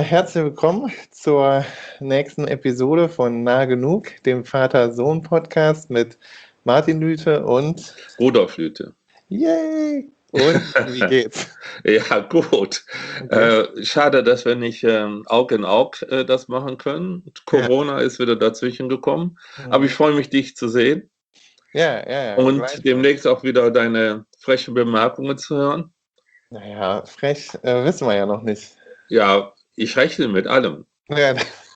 Herzlich willkommen zur nächsten Episode von Nah genug, dem Vater-Sohn-Podcast mit Martin Lüthe und Rudolf Lüthe. Yay! Und wie geht's? Ja, gut. Okay. Schade, dass wir nicht Aug in Aug das machen können. Corona ist wieder dazwischen gekommen. Aber ich Mhm. freue mich, dich zu sehen Ja, und gleichfalls. demnächst auch wieder deine frechen Bemerkungen zu hören. Naja, frech wissen wir ja noch nicht. Ja, ich rechne mit allem. Ja,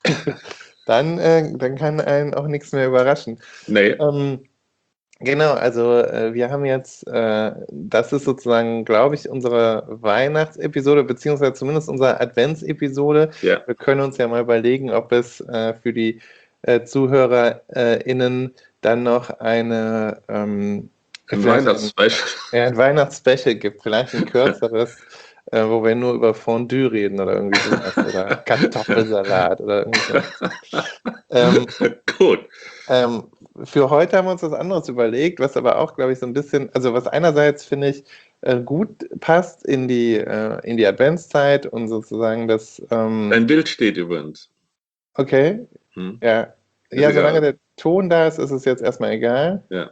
dann kann einen auch nichts mehr überraschen. Nee, Ähm, Genau, also wir haben jetzt, das ist sozusagen, glaube ich, unsere Weihnachtsepisode, beziehungsweise zumindest unsere Adventsepisode. ja, Wir können uns ja mal überlegen, ob es für die ZuhörerInnen dann noch ein vielleicht Weihnachtsspecial. ein Weihnachtsspecial gibt, vielleicht ein kürzeres, wo wir nur über Fondue reden oder irgendwie sowas oder Kartoffelsalat oder irgendwie sowas. Ähm, Gut. ähm, für heute haben wir uns was anderes überlegt, was aber auch, glaube ich, so ein bisschen, also was einerseits finde ich gut passt in die Adventszeit und sozusagen das, Dein Bild steht übrigens. okay, Hm? ja, Ist ja, solange egal. der Ton da ist, ist es jetzt erstmal egal. Ja.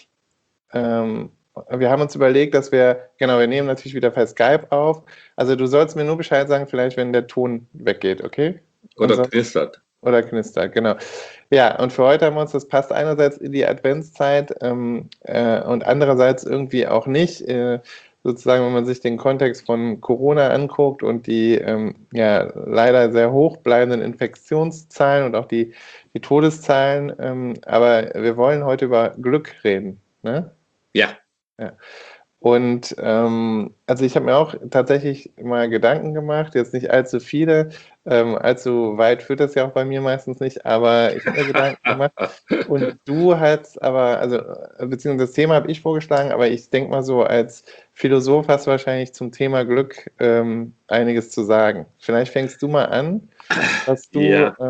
Wir haben uns überlegt, dass genau, wir nehmen natürlich wieder per Skype auf. Also du sollst mir nur Bescheid sagen, vielleicht, wenn der Ton weggeht, okay? Und Oder sonst, knistert. oder knistert, genau. Ja, und für heute haben wir uns, das passt einerseits in die Adventszeit und andererseits irgendwie auch nicht. Sozusagen, wenn man sich den Kontext von Corona anguckt und die ja, leider sehr hoch bleibenden Infektionszahlen und auch die Todeszahlen. Aber wir wollen heute über Glück reden. Ne? Ja. Ja. Und also ich habe mir auch tatsächlich mal Gedanken gemacht, jetzt nicht allzu viele, allzu weit führt das ja auch bei mir meistens nicht, aber ich habe mir Gedanken gemacht und du hast aber, also beziehungsweise das Thema habe ich vorgeschlagen, aber ich denke mal so, als Philosoph hast du wahrscheinlich zum Thema Glück einiges zu sagen. Vielleicht fängst du mal an, was du Ja,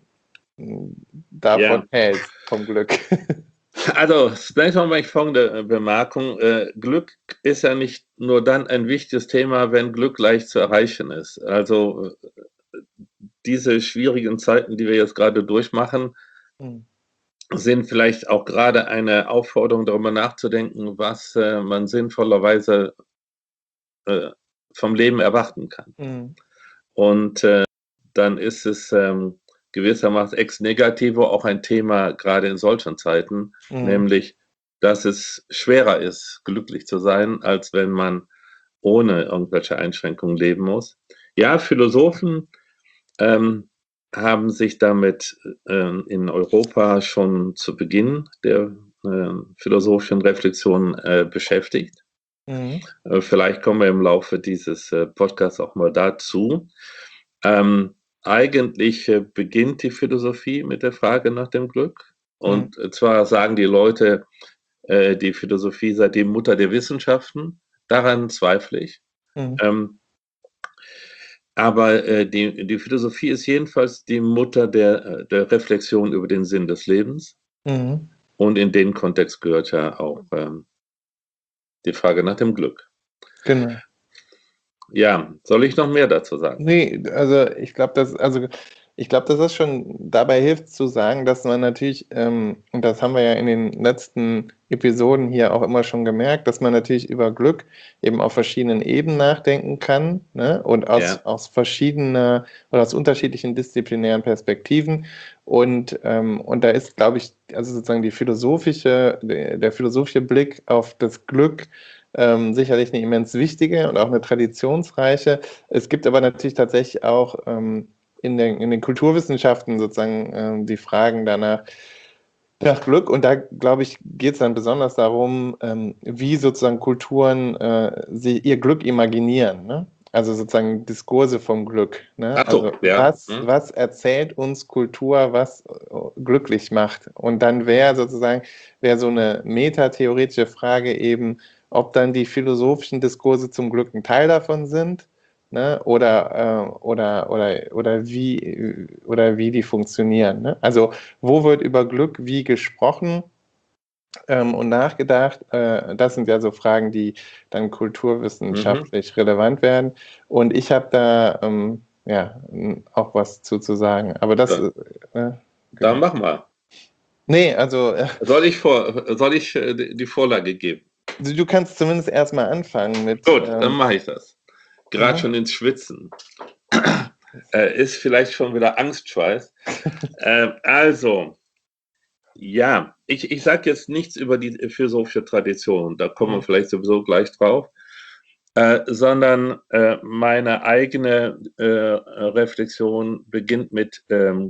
davon ja. hältst, vom Glück. Also, zunächst mal mache ich folgende Bemerkung. Glück ist ja nicht nur dann ein wichtiges Thema, wenn Glück leicht zu erreichen ist. Also, diese schwierigen Zeiten, die wir jetzt gerade durchmachen, Hm. sind vielleicht auch gerade eine Aufforderung, darüber nachzudenken, was man sinnvollerweise äh, vom Leben erwarten kann. Hm. Und dann ist es gewissermaßen ex negativo auch ein Thema, gerade in solchen Zeiten, Hm. nämlich, dass es schwerer ist, glücklich zu sein, als wenn man ohne irgendwelche Einschränkungen leben muss. Ja, Philosophen haben sich damit in Europa schon zu Beginn der philosophischen Reflexion beschäftigt. Hm. Vielleicht kommen wir im Laufe dieses Podcasts auch mal dazu. Eigentlich beginnt die Philosophie mit der Frage nach dem Glück. Hm. Und zwar sagen die Leute, die Philosophie sei die Mutter der Wissenschaften. Daran zweifle ich. Hm. Ähm, aber die Philosophie ist jedenfalls die Mutter der Reflexion über den Sinn des Lebens. Hm. Und in den Kontext gehört ja auch die Frage nach dem Glück. Genau. Ja, soll ich noch mehr dazu sagen? Nee, also ich glaube, dass das schon dabei hilft zu sagen, dass man natürlich, und das haben wir ja in den letzten Episoden hier auch immer schon gemerkt, dass man natürlich über Glück eben auf verschiedenen Ebenen nachdenken kann, ne? Und Ja, aus verschiedener oder aus unterschiedlichen disziplinären Perspektiven. Und da ist, glaube ich, also sozusagen der philosophische Blick auf das Glück sicherlich eine immens wichtige und auch eine traditionsreiche. Es gibt aber natürlich tatsächlich auch in den Kulturwissenschaften sozusagen die Fragen danach nach Glück. Und da, glaube ich, geht es dann besonders darum, wie sozusagen Kulturen sie ihr Glück imaginieren. Ne? Also sozusagen Diskurse vom Glück. Ne? ach so, Also ja. was erzählt uns Kultur, was glücklich macht? Und dann wäre so eine metatheoretische Frage eben, ob dann die philosophischen Diskurse zum Glück ein Teil davon sind, ne? Oder wie die funktionieren. Ne? Also wo wird über Glück wie gesprochen und nachgedacht? Das sind ja so Fragen, die dann Mhm. kulturwissenschaftlich relevant werden. Und ich habe da ja, auch was zu sagen. Aber das, Ja. genau. Dann mach mal. Nee, also Soll ich die Vorlage geben? du kannst zumindest erstmal anfangen mit. Gut, dann mache ich das. Gerade Mhm. schon ins Schwitzen. Ist vielleicht schon wieder Angstschweiß. Also, ja, ich sage jetzt nichts über die philosophische Tradition, da kommen wir vielleicht sowieso gleich drauf, sondern meine eigene Reflexion beginnt mit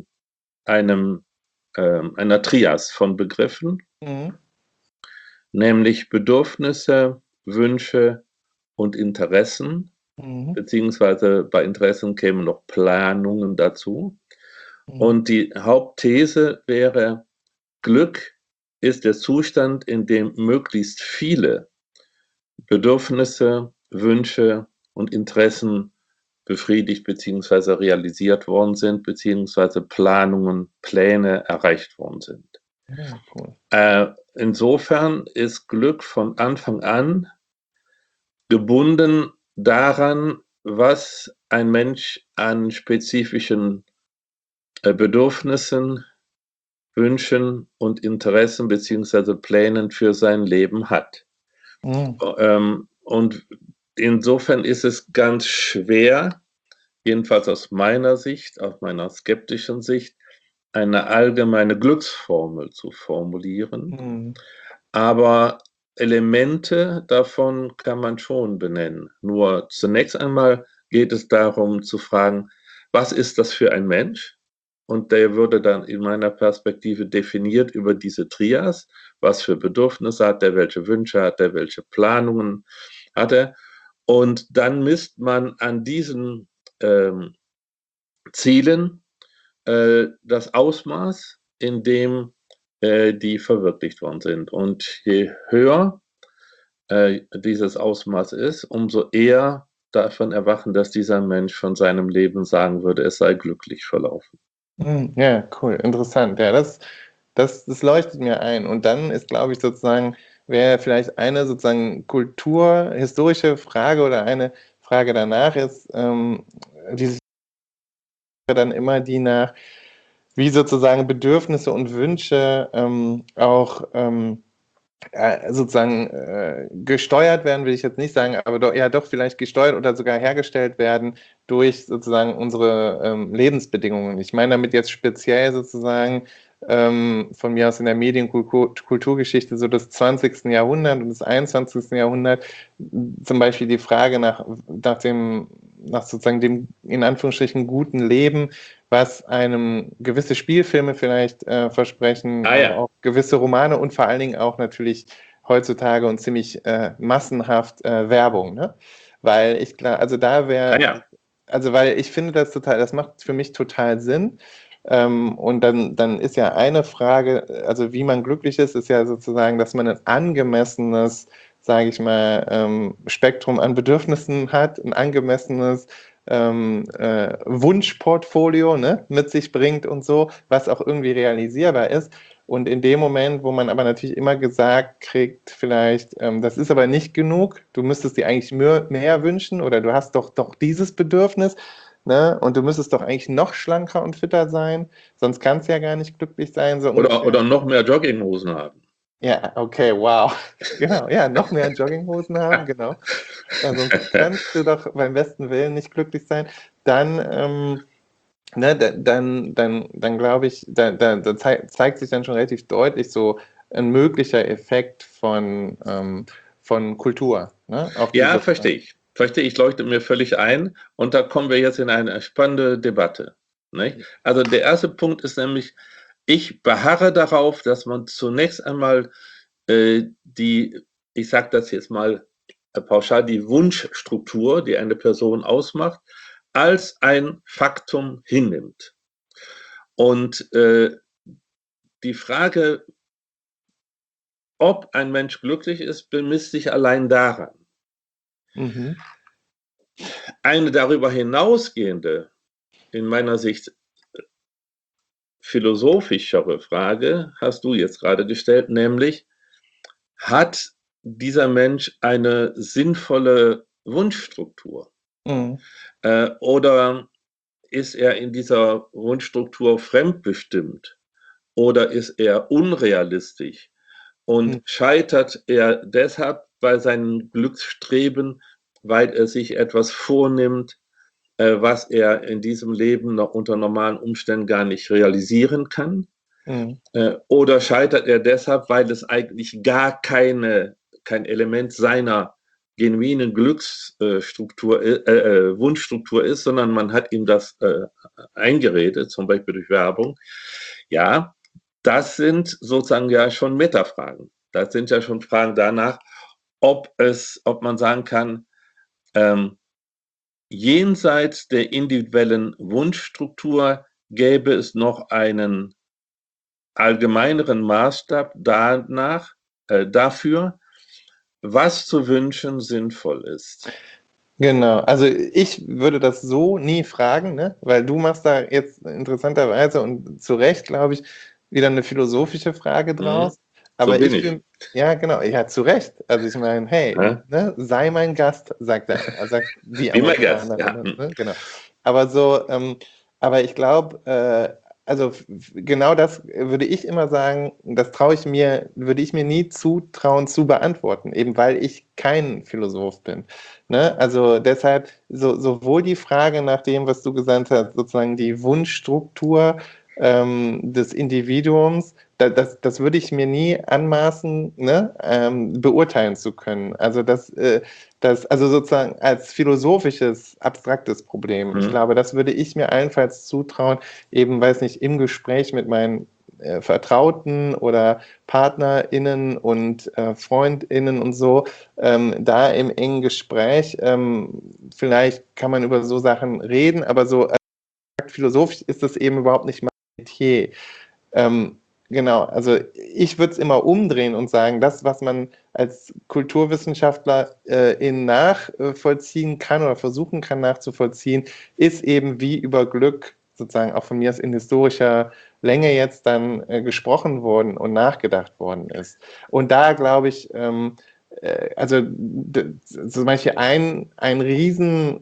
einer Trias von Begriffen, Mhm. nämlich Bedürfnisse, Wünsche und Interessen, Mhm. beziehungsweise bei Interessen kämen noch Planungen dazu. Mhm. Und die Hauptthese wäre, Glück ist der Zustand, in dem möglichst viele Bedürfnisse, Wünsche und Interessen befriedigt bzw. realisiert worden sind, beziehungsweise Pläne erreicht worden sind. Ja, cool. Insofern ist Glück von Anfang an gebunden daran, was ein Mensch an spezifischen Bedürfnissen, Wünschen und Interessen beziehungsweise Plänen für sein Leben hat. Mhm. Und insofern ist es ganz schwer, jedenfalls aus meiner Sicht, aus meiner skeptischen Sicht, eine allgemeine Glücksformel zu formulieren. Mhm. Aber Elemente davon kann man schon benennen. Nur zunächst einmal geht es darum zu fragen, was ist das für ein Mensch? Und der würde dann in meiner Perspektive definiert über diese Trias, was für Bedürfnisse hat er, welche Wünsche hat er, welche Planungen hat er. Und dann misst man an diesen Zielen das Ausmaß, in dem die verwirklicht worden sind. Und je höher dieses Ausmaß ist, umso eher davon erwachen, dass dieser Mensch von seinem Leben sagen würde, es sei glücklich verlaufen. Ja, cool, interessant. Ja, das leuchtet mir ein. Und dann ist, glaube ich, sozusagen, wäre vielleicht eine sozusagen kulturhistorische Frage oder eine Frage danach ist, die sich dann immer die nach, wie sozusagen Bedürfnisse und Wünsche auch sozusagen gesteuert werden, will ich jetzt nicht sagen, aber doch, ja doch vielleicht gesteuert oder sogar hergestellt werden durch sozusagen unsere Lebensbedingungen. Ich meine damit jetzt speziell sozusagen von mir aus in der Medienkulturgeschichte so des 20. Jahrhunderts und des 21. Jahrhunderts zum Beispiel die Frage nach sozusagen dem in Anführungsstrichen guten Leben, was einem gewisse Spielfilme vielleicht versprechen, aber Ja. auch gewisse Romane und vor allen Dingen auch natürlich heutzutage und ziemlich massenhaft Werbung, ne? Weil ich klar, also da wäre, Ja. also weil ich finde das macht für mich total Sinn. Und dann ist ja eine Frage, also wie man glücklich ist ja sozusagen, dass man ein angemessenes, sage ich mal, Spektrum an Bedürfnissen hat, ein angemessenes Wunschportfolio, ne, mit sich bringt und so, was auch irgendwie realisierbar ist. Und in dem Moment, wo man aber natürlich immer gesagt kriegt, vielleicht, das ist aber nicht genug, du müsstest dir eigentlich mehr wünschen oder du hast doch dieses Bedürfnis, ne, und du müsstest doch eigentlich noch schlanker und fitter sein, sonst kannst du ja gar nicht glücklich sein, so ungefähr. Oder noch mehr Jogginghosen haben. Ja, okay, wow. Genau, ja, noch mehr Jogginghosen haben, genau. Ja, sonst kannst du doch beim besten Willen nicht glücklich sein. Dann, ne, dann glaube ich, da zeigt sich dann schon relativ deutlich so ein möglicher Effekt von Kultur, ne, auf Ja, diese. verstehe ich. Verstehe ich, leuchtet mir völlig ein. Und da kommen wir jetzt in eine spannende Debatte. Nicht? Also der erste Punkt ist nämlich, ich beharre darauf, dass man zunächst einmal ich sage das jetzt mal pauschal, die Wunschstruktur, die eine Person ausmacht, als ein Faktum hinnimmt. Und die Frage, ob ein Mensch glücklich ist, bemisst sich allein daran. Mhm. Eine darüber hinausgehende, in meiner Sicht philosophischere Frage hast du jetzt gerade gestellt, nämlich hat dieser Mensch eine sinnvolle Wunschstruktur? Mhm. Oder ist er in dieser Wunschstruktur fremdbestimmt oder ist er unrealistisch und scheitert er deshalb bei seinem Glücksstreben, weil er sich etwas vornimmt, was er in diesem Leben noch unter normalen Umständen gar nicht realisieren kann? Oder scheitert er deshalb, weil es eigentlich gar kein Element seiner genuinen Glücksstruktur, Wunschstruktur ist, sondern man hat ihm das eingeredet, zum Beispiel durch Werbung? Ja, das sind sozusagen ja schon Metafragen. Das sind ja schon Fragen danach, ob man sagen kann, jenseits der individuellen Wunschstruktur gäbe es noch einen allgemeineren Maßstab dafür, was zu wünschen sinnvoll ist. Genau, also ich würde das so nie fragen, ne? Weil du machst da jetzt interessanterweise und zu Recht, glaube ich, wieder eine philosophische Frage draus. Aber so bin ich. Ja, genau, ja, zu Recht. Also ich meine, hey, ne, sei mein Gast, sagt er, sagt die Amerikaner. Ja. Ne? Genau. Aber so, aber ich glaube, also genau das würde ich immer sagen, das würde ich mir nie zutrauen zu beantworten, eben weil ich kein Philosoph bin. Ne? Also deshalb sowohl die Frage nach dem, was du gesagt hast, sozusagen die Wunschstruktur des Individuums, das würde ich mir nie anmaßen, ne, beurteilen zu können. Also also sozusagen als philosophisches, abstraktes Problem. Ich glaube, das würde ich mir allenfalls zutrauen, eben, weiß nicht, im Gespräch mit meinen Vertrauten oder PartnerInnen und FreundInnen und so, da im engen Gespräch, vielleicht kann man über so Sachen reden, aber so philosophisch ist das eben überhaupt nicht mein Metier. Genau, also ich würde es immer umdrehen und sagen, das, was man als Kulturwissenschaftler nachvollziehen kann oder versuchen kann nachzuvollziehen, ist eben, wie über Glück sozusagen auch von mir aus in historischer Länge jetzt dann gesprochen worden und nachgedacht worden ist. Und da glaube ich, also zum Beispiel ein riesen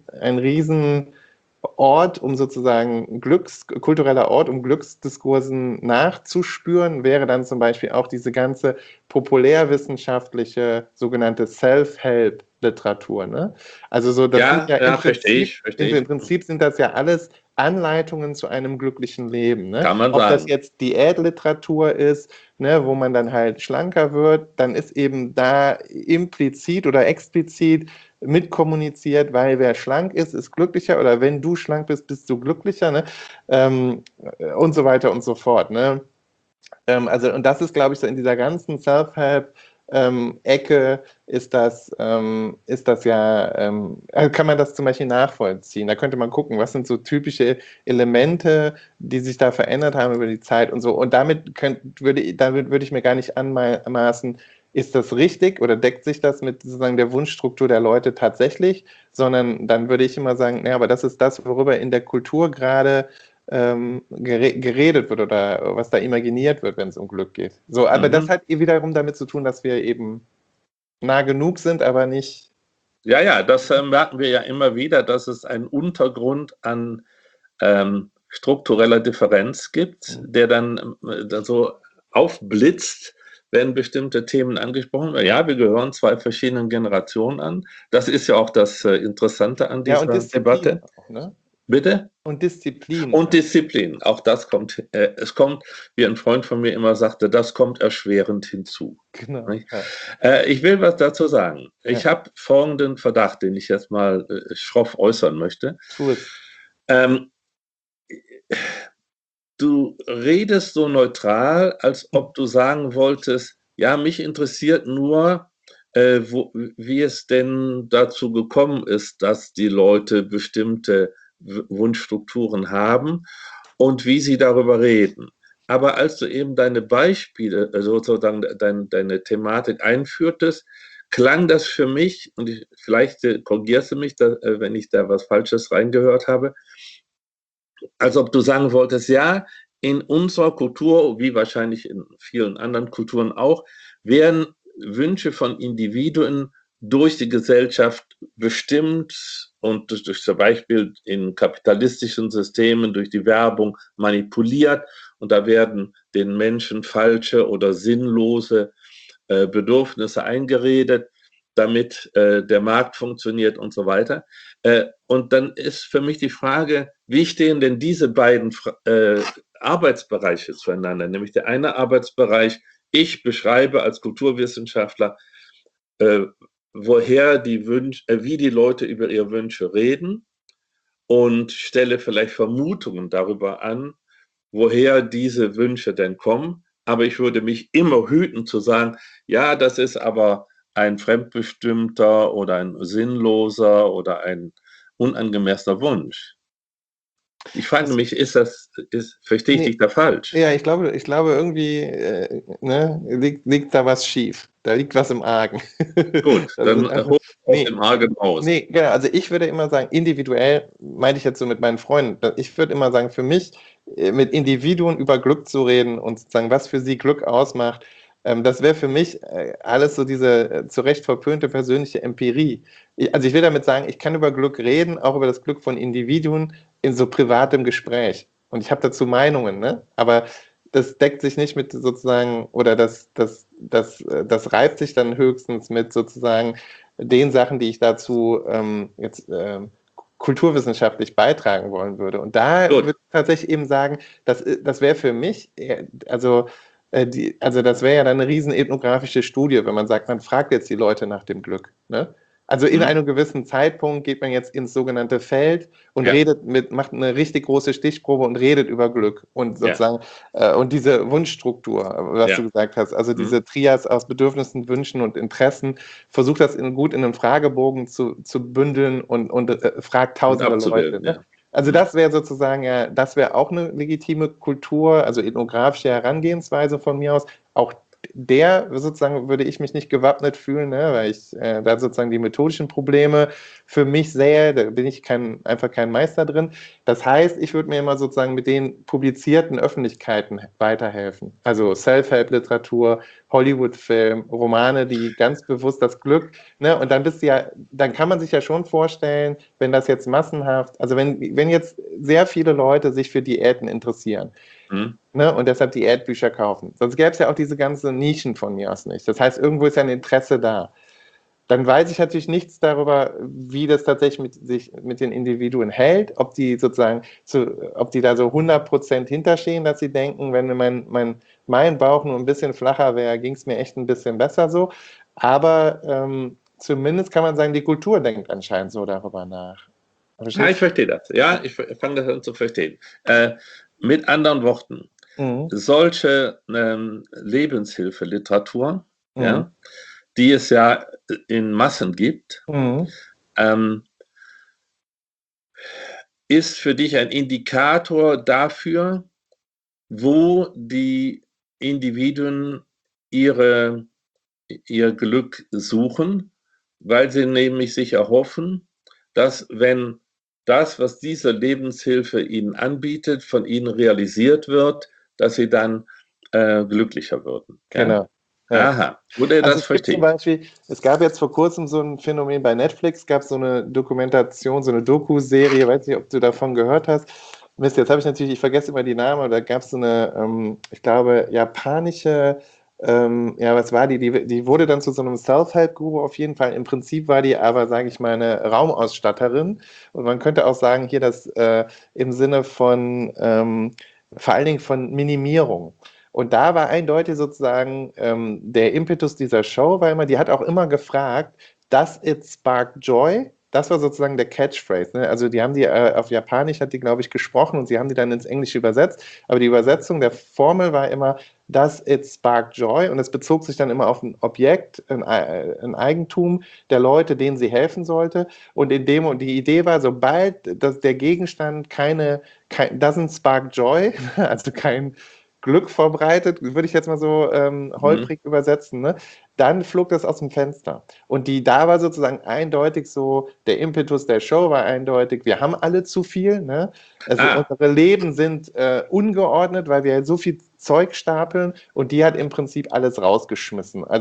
Ort, um sozusagen kultureller Ort, um Glücksdiskursen nachzuspüren, wäre dann zum Beispiel auch diese ganze populärwissenschaftliche sogenannte Self-Help-Literatur. Ne? Also so, das sind ja im Prinzip sind das ja alles Anleitungen zu einem glücklichen Leben. Ne? Kann man Ob sagen. das jetzt Diätliteratur ist, ne, wo man dann halt schlanker wird, dann ist eben da implizit oder explizit mitkommuniziert, weil wer schlank ist, ist glücklicher oder wenn du schlank bist, bist du glücklicher, ne? Und so weiter und so fort. Ne? Also, und das ist, glaube ich, so in dieser ganzen Self-Help Ecke ist das ja, also kann man das zum Beispiel nachvollziehen. Da könnte man gucken, was sind so typische Elemente, die sich da verändert haben über die Zeit und so. Und damit würde ich mir gar nicht anmaßen, ist das richtig oder deckt sich das mit sozusagen der Wunschstruktur der Leute tatsächlich, sondern dann würde ich immer sagen, ja, aber das ist das, worüber in der Kultur gerade geredet wird oder was da imaginiert wird, wenn es um Glück geht. So, aber das hat wiederum damit zu tun, dass wir eben nah genug sind, aber nicht. Ja, das merken wir ja immer wieder, dass es einen Untergrund an struktureller Differenz gibt, der dann so aufblitzt, wenn bestimmte Themen angesprochen werden. Ja, wir gehören zwei verschiedenen Generationen an. Das ist ja auch das Interessante an dieser Debatte. Auch, ne? Bitte? Und Disziplin. Und Disziplin, auch das kommt, es kommt, wie ein Freund von mir immer sagte, das kommt erschwerend hinzu. Genau. Ja. Ich will was dazu sagen. Ja. Ich habe folgenden Verdacht, den ich jetzt mal schroff äußern möchte. Tu es. Du redest so neutral, als ob du sagen wolltest, ja, mich interessiert nur, wie es denn dazu gekommen ist, dass die Leute bestimmte Wunschstrukturen haben und wie sie darüber reden. Aber als du eben deine Beispiele, sozusagen deine Thematik einführtest, klang das für mich, und vielleicht korrigierst du mich, wenn ich da was Falsches reingehört habe, als ob du sagen wolltest, ja, in unserer Kultur, wie wahrscheinlich in vielen anderen Kulturen auch, werden Wünsche von Individuen durch die Gesellschaft bestimmt und durch zum Beispiel in kapitalistischen Systemen durch die Werbung manipuliert, und da werden den Menschen falsche oder sinnlose Bedürfnisse eingeredet, damit der Markt funktioniert und so weiter. Und dann ist für mich die Frage, wie stehen denn diese beiden Arbeitsbereiche zueinander? Nämlich der eine Arbeitsbereich, ich beschreibe als Kulturwissenschaftler, woher die Wünsche, wie die Leute über ihre Wünsche reden, und stelle vielleicht Vermutungen darüber an, woher diese Wünsche denn kommen. Aber ich würde mich immer hüten zu sagen, ja, das ist aber ein fremdbestimmter oder ein sinnloser oder ein unangemessener Wunsch. Ich frage mich, verstehe ich dich da falsch? Ja, ich glaube irgendwie ne, liegt da was schief. Da liegt was im Argen. Gut, dann hol aus dem Argen raus. Nee, genau. Also ich würde immer sagen, individuell, meinte ich jetzt so mit meinen Freunden, ich würde immer sagen, für mich mit Individuen über Glück zu reden und sozusagen, was für sie Glück ausmacht, das wäre für mich alles so diese zu Recht verpönte persönliche Empirie. Also ich will damit sagen, ich kann über Glück reden, auch über das Glück von Individuen in so privatem Gespräch. Und ich habe dazu Meinungen, ne? Aber das deckt sich nicht mit sozusagen, oder das reibt sich dann höchstens mit sozusagen den Sachen, die ich dazu jetzt kulturwissenschaftlich beitragen wollen würde. Und da würde ich tatsächlich eben sagen, das wäre für mich, also das wäre ja dann eine riesen ethnografische Studie, wenn man sagt, man fragt jetzt die Leute nach dem Glück. Ne? Also in einem gewissen Zeitpunkt geht man jetzt ins sogenannte Feld und macht eine richtig große Stichprobe und redet über Glück und sozusagen und diese Wunschstruktur, was du gesagt hast, also diese Trias aus Bedürfnissen, Wünschen und Interessen, versucht das gut in einen Fragebogen zu bündeln und fragt tausende Leute. Ne? Also das wäre sozusagen, ja, das wäre auch eine legitime Kultur, also ethnografische Herangehensweise von mir aus. Auch der sozusagen würde ich mich nicht gewappnet fühlen, ne, weil ich da sozusagen die methodischen Probleme für mich sehe, da bin ich einfach kein Meister drin. Das heißt, ich würde mir immer sozusagen mit den publizierten Öffentlichkeiten weiterhelfen. Also Self-Help-Literatur, Hollywood-Film, Romane, die ganz bewusst das Glück, ne, und dann kann man sich ja schon vorstellen, wenn das jetzt massenhaft, also wenn jetzt sehr viele Leute sich für Diäten interessieren, ne, und deshalb Diätbücher kaufen. Sonst gäbe es ja auch diese ganzen Nischen von mir aus nicht. Das heißt, irgendwo ist ja ein Interesse da. Dann weiß ich natürlich nichts darüber, wie das tatsächlich mit den Individuen hält, ob die sozusagen, ob die da so 100% hinterstehen, dass sie denken, wenn mein Bauch nur ein bisschen flacher wäre, ging es mir echt ein bisschen besser so. Aber zumindest kann man sagen, die Kultur denkt anscheinend so darüber nach. Ja, ich verstehe das. Ja, ich fange das an zu verstehen. Mit anderen Worten, solche Lebenshilfeliteratur, ja, die es ja in Massen gibt, ist für dich ein Indikator dafür, wo die Individuen ihr Glück suchen, weil sie nämlich sich erhoffen, dass wenn das, was diese Lebenshilfe ihnen anbietet, von ihnen realisiert wird, dass sie dann glücklicher würden. Genau. Ja. Aha, wurde das verstehen? Zum Beispiel, es gab jetzt vor kurzem so ein Phänomen bei Netflix, gab es so eine Dokumentation, so eine Doku-Serie, weiß nicht, ob du davon gehört hast. Mist, jetzt habe ich vergesse immer die Namen, aber da gab es so eine, ich glaube, japanische, was war die? Die wurde dann zu so einem Self-Help-Guru auf jeden Fall. Im Prinzip war die aber, sage ich mal, eine Raumausstatterin. Und man könnte auch sagen, hier das im Sinne von, vor allen Dingen von Minimierung. Und da war eindeutig sozusagen der Impetus dieser Show, weil die hat auch immer gefragt, does it spark joy? Das war sozusagen der Catchphrase. Ne? Also die haben die auf Japanisch hat die, glaube ich, gesprochen und sie haben die dann ins Englische übersetzt. Aber die Übersetzung der Formel war immer, does it spark joy? Und es bezog sich dann immer auf ein Objekt, ein Eigentum der Leute, denen sie helfen sollte. Und die Idee war, sobald der Gegenstand doesn't spark joy, also kein Glück verbreitet, würde ich jetzt mal so holprig übersetzen, ne? Dann flog das aus dem Fenster. Und da war sozusagen eindeutig so, der Impetus der Show war eindeutig, wir haben alle zu viel, ne? Also unsere Leben sind ungeordnet, weil wir so viel Zeug stapeln und die hat im Prinzip alles rausgeschmissen. Also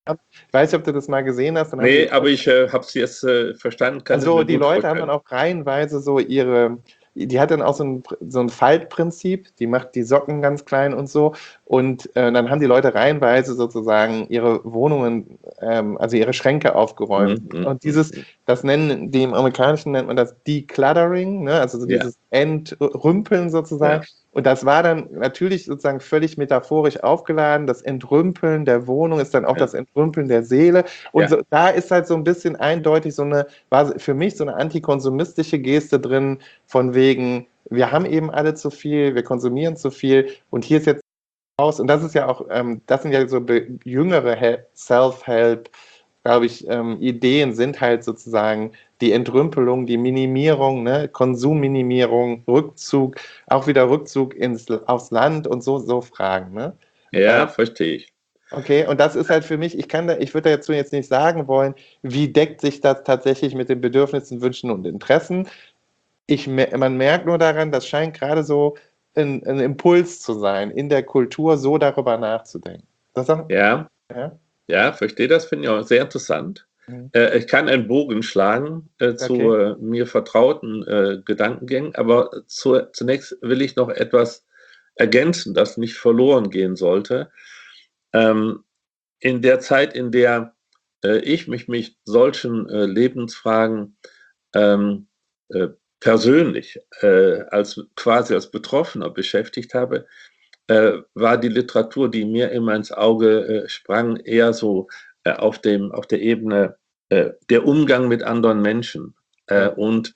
Ich weiß nicht, ob du das mal gesehen hast. Dann haben Nee, aber ich habe es jetzt verstanden, kann es also mir die gut Leute haben dann vorstellen. auch reihenweise so die hat dann auch so ein Faltprinzip, die macht die Socken ganz klein und so. Und dann haben die Leute reihenweise sozusagen ihre Wohnungen, also ihre Schränke aufgeräumt. Und das die im Amerikanischen nennt man das Decluttering, ne? Also so Ja, dieses Entrümpeln sozusagen. ja, Und das war dann natürlich sozusagen völlig metaphorisch aufgeladen. Das Entrümpeln der Wohnung ist dann auch ja, das Entrümpeln der Seele. Und ja, so, da ist halt so ein bisschen eindeutig war für mich so eine antikonsumistische Geste drin, von wegen, wir haben eben alle zu viel, wir konsumieren zu viel und hier ist jetzt aus. Und das ist ja auch, das sind ja so jüngere Self-Help, glaube ich, Ideen sind halt sozusagen die Entrümpelung, die Minimierung, ne, Konsumminimierung, Rückzug, auch wieder Rückzug aufs Land und so Fragen. Ne? ja, verstehe ich. Okay, und das ist halt für mich, ich würde dazu jetzt nicht sagen wollen, wie deckt sich das tatsächlich mit den Bedürfnissen, Wünschen und Interessen. Man merkt nur daran, das scheint gerade so ein Impuls zu sein, in der Kultur so darüber nachzudenken. Ja, Ja? ja, verstehe das, finde ich auch sehr interessant. Mhm. Ich kann einen Bogen schlagen zu Okay. mir vertrauten Gedankengängen, aber zunächst will ich noch etwas ergänzen, das nicht verloren gehen sollte. Ähm, in der Zeit, in der ich mich mit solchen Lebensfragen ähm, äh, persönlich quasi als Betroffener beschäftigt habe, war die Literatur, die mir immer ins Auge sprang, eher so auf der Ebene der Umgang mit anderen Menschen Ja. und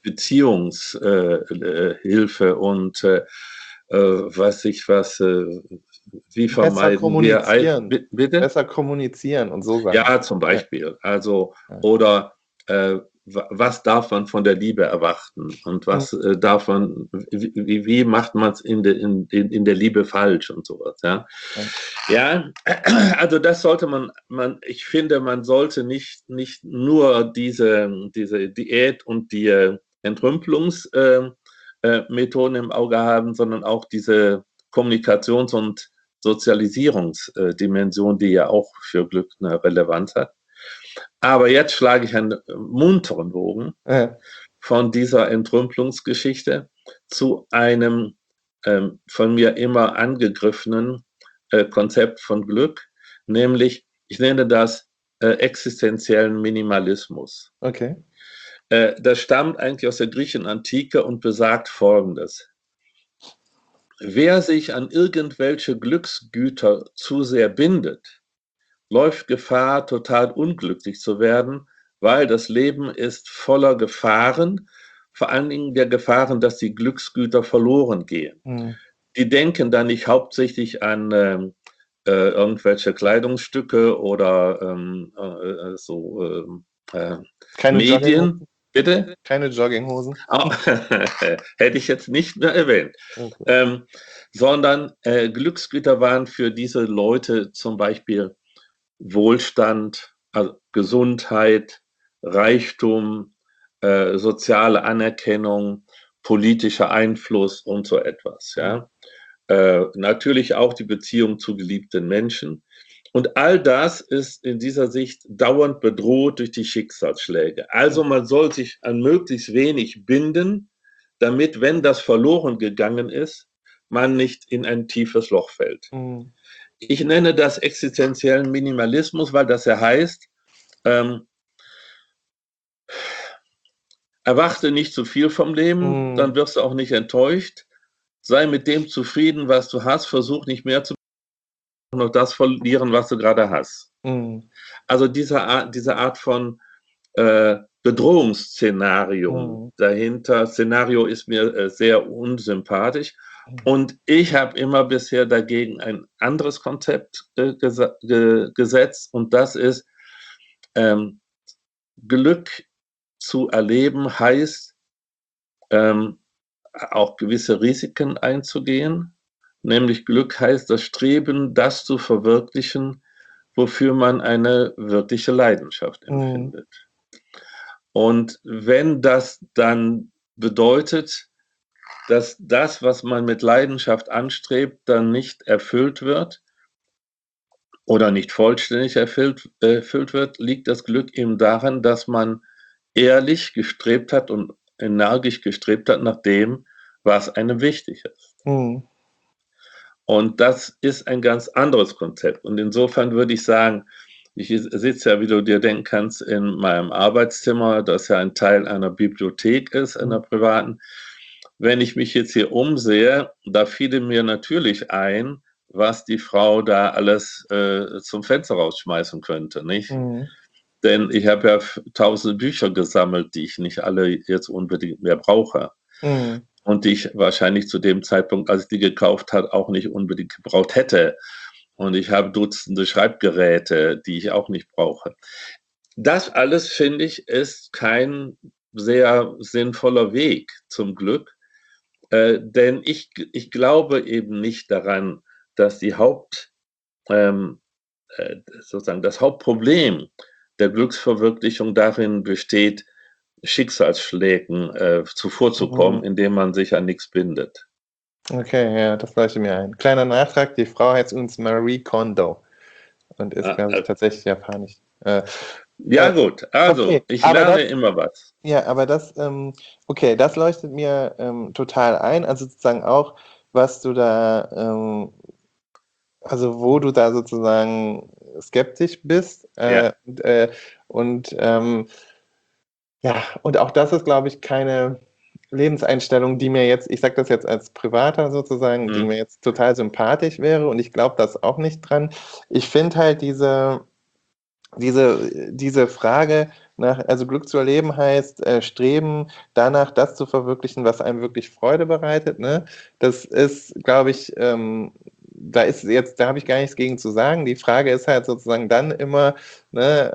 Beziehungshilfe und weiß ich was, wie Besser vermeiden wir, kommunizieren. bitte? Besser kommunizieren und so Sachen. Ja, zum Ja. Beispiel. Also, Ja. oder was darf man von der Liebe erwarten und Mhm. was darf man, wie macht man es in der Liebe falsch und sowas, ja. Ja. Ja, also das sollte ich finde, man sollte nicht nur diese Diät und die Entrümpelungsmethoden im Auge haben, sondern auch diese Kommunikations- und Sozialisierungsdimension, die ja auch für Glück eine Relevanz hat. Aber jetzt schlage ich einen munteren Bogen Ja. von dieser Entrümpelungsgeschichte zu einem von mir immer angegriffenen Konzept von Glück, nämlich, ich nenne das existenziellen Minimalismus. Okay. Das stammt eigentlich aus der griechischen Antike und besagt Folgendes. Wer sich an irgendwelche Glücksgüter zu sehr bindet, läuft Gefahr, total unglücklich zu werden, weil das Leben ist voller Gefahren, vor allen Dingen der Gefahren, dass die Glücksgüter verloren gehen. Mhm. Die denken da nicht hauptsächlich an irgendwelche Kleidungsstücke oder Keine Medien. Jogginghosen? Bitte? Keine Jogginghosen? Oh, hätte ich jetzt nicht mehr erwähnt. Okay. Sondern Glücksgüter waren für diese Leute zum Beispiel Wohlstand, also Gesundheit, Reichtum, soziale Anerkennung, politischer Einfluss und so etwas. Mhm. Ja? Natürlich auch die Beziehung zu geliebten Menschen. Und all das ist in dieser Sicht dauernd bedroht durch die Schicksalsschläge. Also man soll sich an möglichst wenig binden, damit, wenn das verloren gegangen ist, man nicht in ein tiefes Loch fällt. Mhm. Ich nenne das existenziellen Minimalismus, weil das ja heißt, ähm, erwarte nicht zu viel vom Leben, Mhm. dann wirst du auch nicht enttäuscht. Sei mit dem zufrieden, was du hast, versuch nicht mehr zu noch das verlieren, was du gerade hast. Mhm. Also diese Art von Bedrohungsszenario Mhm. dahinter. Szenario ist mir sehr unsympathisch. Und ich habe immer bisher dagegen ein anderes Konzept gesetzt und das ist, ähm, Glück zu erleben heißt, ähm, auch gewisse Risiken einzugehen. Nämlich Glück heißt das Streben, das zu verwirklichen, wofür man eine wirkliche Leidenschaft Mhm. empfindet. Und wenn das dann bedeutet, dass das, was man mit Leidenschaft anstrebt, dann nicht erfüllt wird, oder nicht vollständig erfüllt wird, liegt das Glück eben daran, dass man ehrlich gestrebt hat und energisch gestrebt hat nach dem, was einem wichtig ist. Mhm. Und das ist ein ganz anderes Konzept. Und insofern würde ich sagen, ich sitze ja, wie du dir denken kannst, in meinem Arbeitszimmer, das ja ein Teil einer Bibliothek ist, einer privaten. Wenn ich mich jetzt hier umsehe, da fiele mir natürlich ein, was die Frau da alles zum Fenster rausschmeißen könnte, nicht? Mhm. Denn ich habe ja 1000 Bücher gesammelt, die ich nicht alle jetzt unbedingt mehr brauche. Mhm. Und die ich wahrscheinlich zu dem Zeitpunkt, als ich die gekauft habe, auch nicht unbedingt gebraucht hätte. Und ich habe Dutzende Schreibgeräte, die ich auch nicht brauche. Das alles, finde ich, ist kein sehr sinnvoller Weg zum Glück, denn ich glaube eben nicht daran, dass die sozusagen das Hauptproblem der Glücksverwirklichung darin besteht, Schicksalsschlägen zuvorzukommen, Mhm. indem man sich an nichts bindet. Okay, ja, das leuchtet mir ein. Kleiner Nachtrag, die Frau heißt uns Marie Kondo und ist, Ah, glaube ich, tatsächlich japanisch. ja gut, also Okay, ich aber lerne das, immer was. ja, aber das, okay, das leuchtet mir total ein. Also sozusagen auch, was du da, also wo du da sozusagen skeptisch bist. Ja. Und ja, und auch das ist, glaube ich, keine Lebenseinstellung, die mir jetzt, ich sage das jetzt als Privater sozusagen, die mir jetzt total sympathisch wäre und ich glaube das auch nicht dran. Ich finde halt diese Frage nach, also Glück zu erleben heißt Streben danach, das zu verwirklichen, was einem wirklich Freude bereitet. Ne? Das ist, glaube ich, da habe ich gar nichts gegen zu sagen. Die Frage ist halt sozusagen dann immer, ne,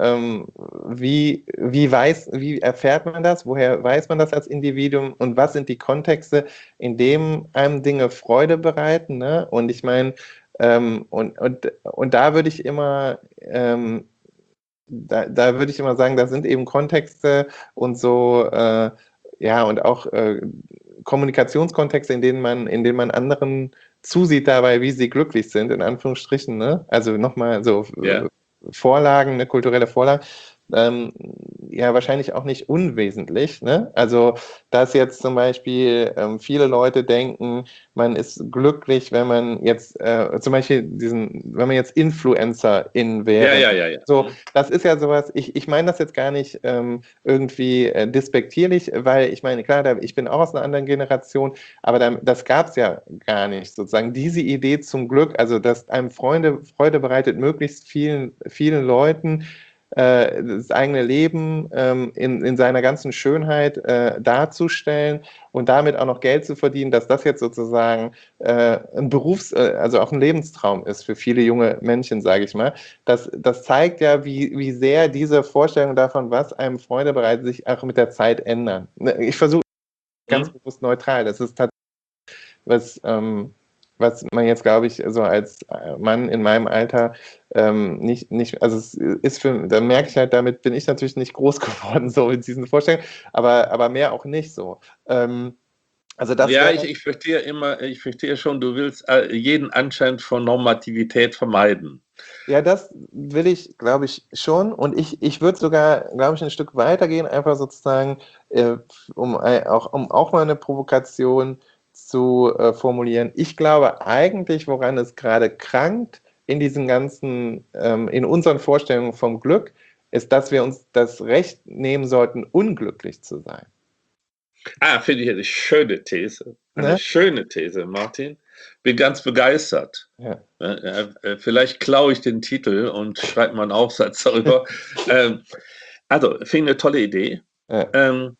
wie erfährt man das? Woher weiß man das als Individuum? Und was sind die Kontexte, in denen einem Dinge Freude bereiten? Ne? Und ich meine, und da würde ich immer da würde ich immer sagen, da sind eben Kontexte und so, ja, und auch Kommunikationskontexte, in denen man anderen zusieht dabei, wie sie glücklich sind, in Anführungsstrichen, ne? Also nochmal so Ja. Vorlagen, eine kulturelle Vorlage, ähm, ja, wahrscheinlich auch nicht unwesentlich, ne? Also, dass jetzt zum Beispiel viele Leute denken, man ist glücklich, wenn man jetzt zum Beispiel wenn man jetzt Influencerin Ja, wäre. ja, ja, ja. So, das ist ja sowas, ich meine das jetzt gar nicht irgendwie despektierlich, weil ich meine, klar, ich bin auch aus einer anderen Generation, aber das gab es ja gar nicht, sozusagen. Diese Idee zum Glück, also dass einem Freude bereitet, möglichst vielen Leuten das eigene Leben in seiner ganzen Schönheit darzustellen und damit auch noch Geld zu verdienen, dass das jetzt sozusagen ein also auch ein Lebenstraum ist für viele junge Menschen, sage ich mal. Das zeigt ja, wie sehr diese Vorstellungen davon, was einem Freude bereitet, sich auch mit der Zeit ändern. Ich versuche ganz bewusst neutral. Das ist tatsächlich was, was man jetzt, glaube ich, so als Mann in meinem Alter nicht, also es ist da merke ich halt, damit bin ich natürlich nicht groß geworden, so in diesen Vorstellungen, aber mehr auch nicht so. Also das Ja, wäre. ich verstehe schon, du willst jeden Anschein von Normativität vermeiden. Ja, das will ich, glaube ich, schon. Und ich würde sogar, glaube ich, ein Stück weitergehen, einfach sozusagen, um auch mal eine Provokation zu formulieren. Ich glaube eigentlich, woran es gerade krankt in diesen ganzen, in unseren Vorstellungen vom Glück, ist, dass wir uns das Recht nehmen sollten, unglücklich zu sein. Finde ich eine schöne These. Eine Ne? schöne These, Martin. Bin ganz begeistert. Ja. Vielleicht klaue ich den Titel und schreibe mal einen Aufsatz darüber. Also, finde ich eine tolle Idee. Ja.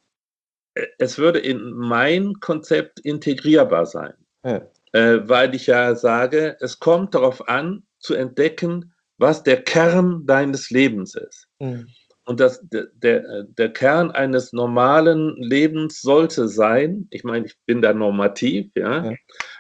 Es würde in mein Konzept integrierbar sein, Ja. weil ich ja sage, es kommt darauf an, zu entdecken, was der Kern deines Lebens ist. Mhm. Und der Kern eines normalen Lebens sollte sein, ich meine, ich bin da normativ, ja,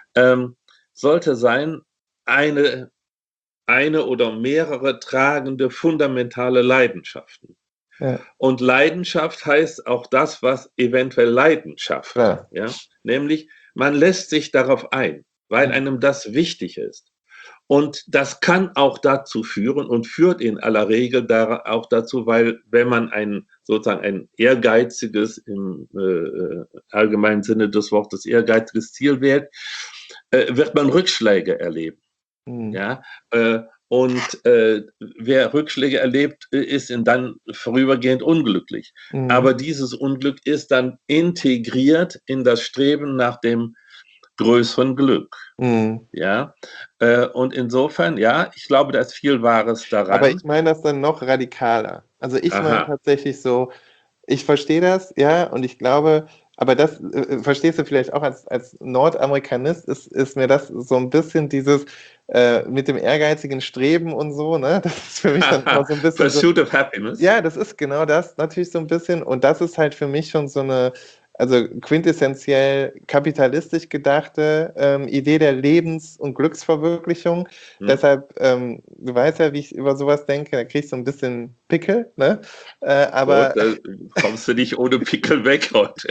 sollte sein, eine oder mehrere tragende, fundamentale Leidenschaften. Ja. Und Leidenschaft heißt auch das, was eventuell Leidenschaft, ja, nämlich man lässt sich darauf ein, weil einem das wichtig ist. Und das kann auch dazu führen und führt in aller Regel auch dazu, weil wenn man sozusagen ein ehrgeiziges, im allgemeinen Sinne des Wortes ehrgeiziges Ziel wählt, wird man Rückschläge erleben. Ja, und wer Rückschläge erlebt, ist dann vorübergehend unglücklich. Aber dieses Unglück ist dann integriert in das Streben nach dem größeren Glück. Ja, und insofern, ja, ich glaube, da ist viel Wahres daran. Aber ich meine das dann noch radikaler. Also ich meine tatsächlich so, ich verstehe das, ja, und ich glaube, aber das verstehst du vielleicht auch als Nordamerikanist, ist mir das so ein bisschen dieses mit dem ehrgeizigen Streben und so, ne? Das ist für mich dann auch so ein bisschen. Pursuit of Happiness. Ja, das ist genau das, natürlich so ein bisschen. Und das ist halt für mich schon so eine, also quintessentiell kapitalistisch gedachte Idee der Lebens- und Glücksverwirklichung. Deshalb, du weißt ja, wie ich über sowas denke, da kriegst du ein bisschen Pickel, ne? Aber da kommst du nicht ohne Pickel weg heute.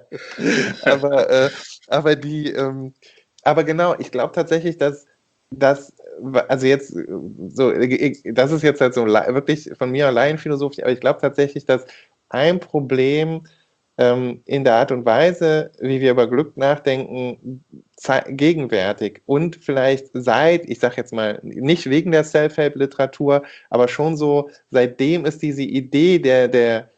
Aber genau, ich glaube tatsächlich, also jetzt so, das ist jetzt halt so wirklich von mir Laienphilosophie, aber ich glaube tatsächlich, dass ein Problem in der Art und Weise, wie wir über Glück nachdenken, gegenwärtig und vielleicht ich sage jetzt mal, nicht wegen der Self-Help-Literatur, aber schon so, seitdem es diese Idee der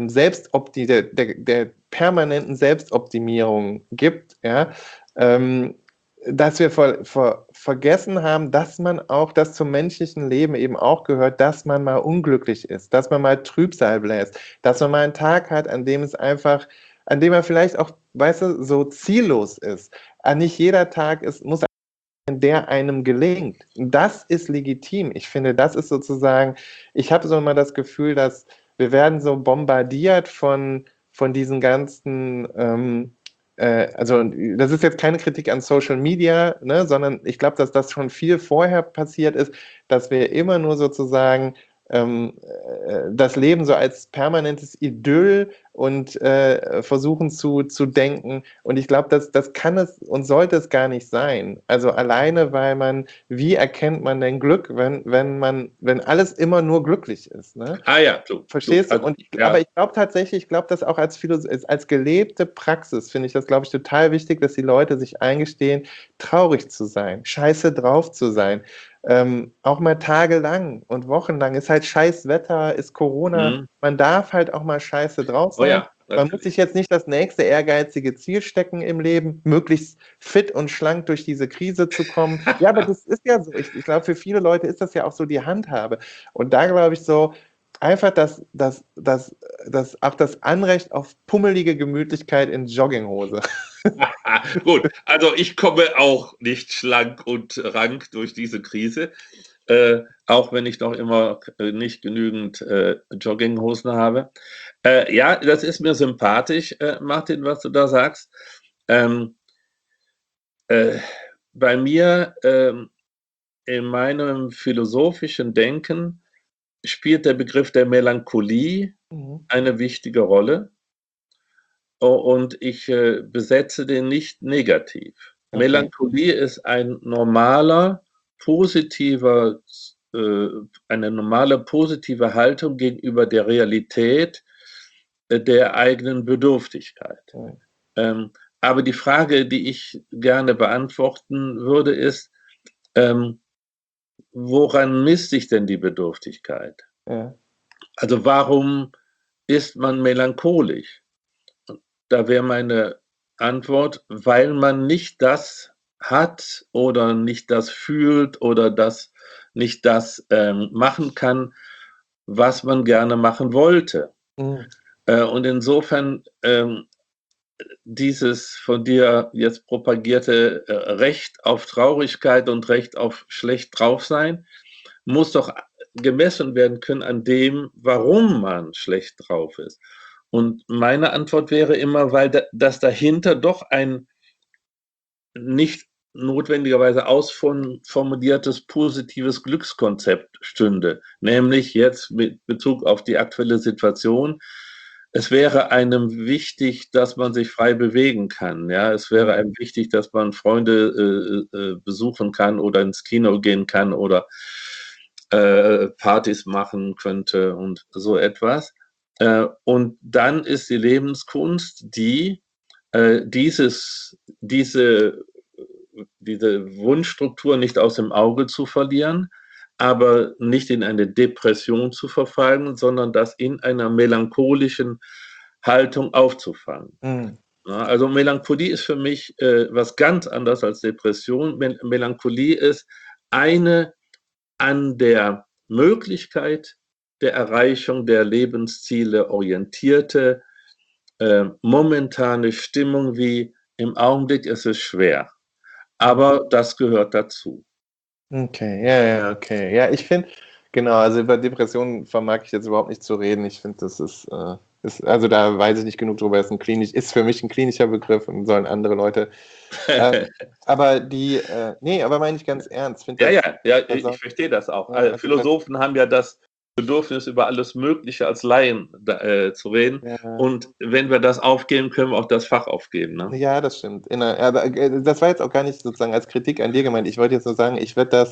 permanenten Selbstoptimierung gibt, ja, dass wir vergessen haben, dass das zum menschlichen Leben eben auch gehört, dass man mal unglücklich ist, dass man mal Trübsal bläst, dass man mal einen Tag hat, an dem man vielleicht auch, weißt du, so ziellos ist. Nicht jeder Tag muss sein, der einem gelingt. Das ist legitim. Ich finde, das ist sozusagen, ich habe so immer das Gefühl, dass wir werden so bombardiert von diesen ganzen also das ist jetzt keine Kritik an Social Media, ne, sondern ich glaube, dass das schon viel vorher passiert ist, dass wir immer nur sozusagen das Leben so als permanentes Idyll und versuchen zu denken. Und ich glaube, das kann es und sollte es gar nicht sein. Also alleine, weil wie erkennt man denn Glück, wenn alles immer nur glücklich ist? Ne? Ja, so. Verstehst du? Aber ich glaube tatsächlich, das auch als gelebte Praxis finde ich das, glaube ich, total wichtig, dass die Leute sich eingestehen, traurig zu sein, scheiße drauf zu sein. Auch mal tagelang und wochenlang ist halt scheiß Wetter, ist Corona. Man darf halt auch mal scheiße drauf sein. Man muss sich jetzt nicht das nächste ehrgeizige Ziel stecken im Leben, möglichst fit und schlank durch diese Krise zu kommen. Ja, aber das ist ja so. Ich glaube, für viele Leute ist das ja auch so die Handhabe. Und da glaube ich so, einfach auch das Anrecht auf pummelige Gemütlichkeit in Jogginghose. Gut, also ich komme auch nicht schlank und rank durch diese Krise, auch wenn ich noch immer nicht genügend Jogginghosen habe. Ja, das ist mir sympathisch, Martin, was du da sagst. Bei mir in meinem philosophischen Denken spielt der Begriff der Melancholie eine wichtige Rolle. Und ich besetze den nicht negativ. Okay. Melancholie ist eine normale positive Haltung gegenüber der Realität der eigenen Bedürftigkeit. Okay. Aber die Frage, die ich gerne beantworten würde, ist, woran misst sich denn die Bedürftigkeit? Ja. Also warum ist man melancholisch? Da wäre meine Antwort, weil man nicht das hat oder nicht das fühlt oder nicht das machen kann, was man gerne machen wollte. Und insofern dieses von dir jetzt propagierte Recht auf Traurigkeit und Recht auf schlecht drauf sein, muss doch gemessen werden können an dem, warum man schlecht drauf ist. Und meine Antwort wäre immer, weil das dahinter doch ein nicht notwendigerweise ausformuliertes positives Glückskonzept stünde. Nämlich jetzt mit Bezug auf die aktuelle Situation, es wäre einem wichtig, dass man sich frei bewegen kann. Ja, es wäre einem wichtig, dass man Freunde besuchen kann oder ins Kino gehen kann oder Partys machen könnte und so etwas. Und dann ist die Lebenskunst, diese Wunschstruktur nicht aus dem Auge zu verlieren, aber nicht in eine Depression zu verfallen, sondern das in einer melancholischen Haltung aufzufangen. Mhm. Ja, also Melancholie ist für mich was ganz anderes als Depression. Melancholie ist eine an der Möglichkeit der Erreichung der Lebensziele orientierte, momentane Stimmung wie im Augenblick ist es schwer. Aber das gehört dazu. Okay, ja, okay. Ja, ich finde, genau, also über Depressionen vermag ich jetzt überhaupt nicht zu reden. Ich finde, das also da weiß ich nicht genug drüber, ist für mich ein klinischer Begriff und sollen andere Leute. Aber nee, aber meine ich ganz ernst. Ich verstehe das auch. Ja, also Philosophen haben ja das Bedürfnis, über alles Mögliche als Laien zu reden. ja. Und wenn wir das aufgeben, können wir auch das Fach aufgeben. Ne? Ja, das stimmt. Aber das war jetzt auch gar nicht sozusagen als Kritik an dir gemeint. Ich wollte jetzt nur sagen, ich werde das,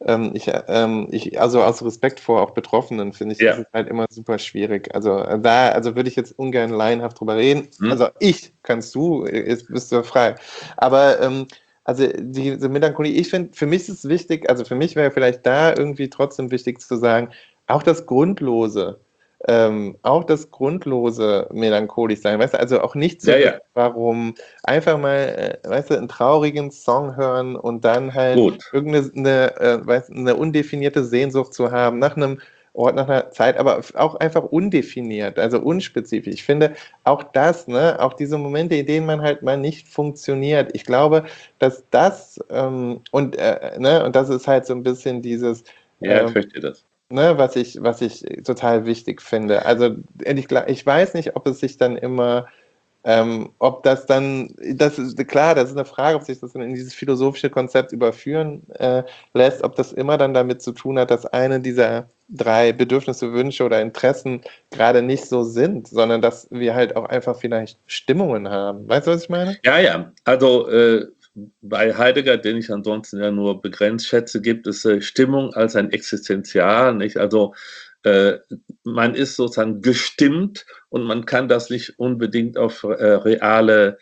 also aus Respekt vor auch Betroffenen, finde ich, ist es halt immer super schwierig. Also würde ich jetzt ungern laienhaft drüber reden. Also bist du frei. Aber also diese Melancholie, ich finde, für mich ist es wichtig, also für mich wäre vielleicht da irgendwie trotzdem wichtig zu sagen, auch das Grundlose melancholisch sein, weißt du, also auch nicht so, warum, einfach mal, weißt du, einen traurigen Song hören und dann halt eine undefinierte Sehnsucht zu haben nach einem Ort, nach einer Zeit, aber auch einfach undefiniert, also unspezifisch. Ich finde, auch das, ne, auch diese Momente, in denen man halt mal nicht funktioniert, ich glaube, dass das, und das ist halt so ein bisschen dieses, ich verstehe das. Ne, was ich total wichtig finde. Also ich weiß nicht, ob es sich dann immer, ob das dann, das ist klar, das ist eine Frage, ob sich das dann in dieses philosophische Konzept überführen lässt, ob das immer dann damit zu tun hat, dass eine dieser 3 Bedürfnisse, Wünsche oder Interessen gerade nicht so sind, sondern dass wir halt auch einfach vielleicht Stimmungen haben. Weißt du, was ich meine? Ja. Also bei Heidegger, den ich ansonsten ja nur begrenzt schätze, gibt es Stimmung als ein Existenzial, nicht? Also man ist sozusagen gestimmt und man kann das nicht unbedingt auf reale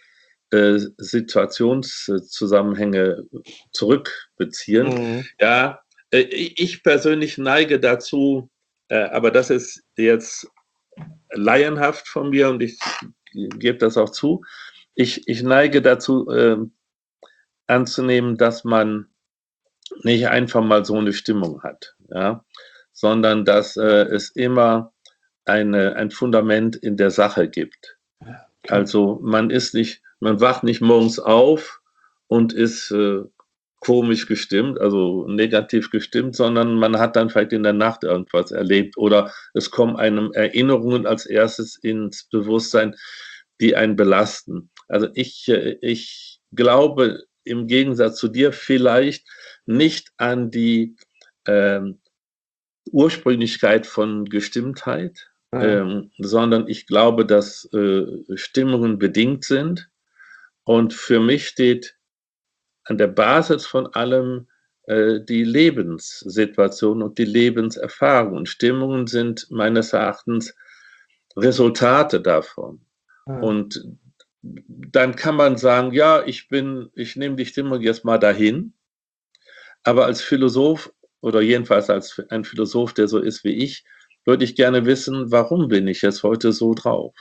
Situationszusammenhänge zurückbeziehen. Ja, ich persönlich neige dazu, aber das ist jetzt laienhaft von mir und ich gebe das auch zu. Ich neige dazu, anzunehmen, dass man nicht einfach mal so eine Stimmung hat, ja, sondern dass es immer ein Fundament in der Sache gibt. Okay. Also man wacht nicht morgens auf und ist komisch gestimmt, also negativ gestimmt, sondern man hat dann vielleicht in der Nacht irgendwas erlebt oder es kommen einem Erinnerungen als erstes ins Bewusstsein, die einen belasten. Also ich glaube im Gegensatz zu dir vielleicht nicht an die Ursprünglichkeit von Gestimmtheit, sondern ich glaube, dass Stimmungen bedingt sind. Und für mich steht an der Basis von allem die Lebenssituation und die Lebenserfahrung. Und Stimmungen sind meines Erachtens Resultate davon. Und dann kann man sagen, ja, ich nehme die Stimmung jetzt mal dahin. Aber als Philosoph oder jedenfalls als ein Philosoph, der so ist wie ich, würde ich gerne wissen, warum bin ich jetzt heute so drauf?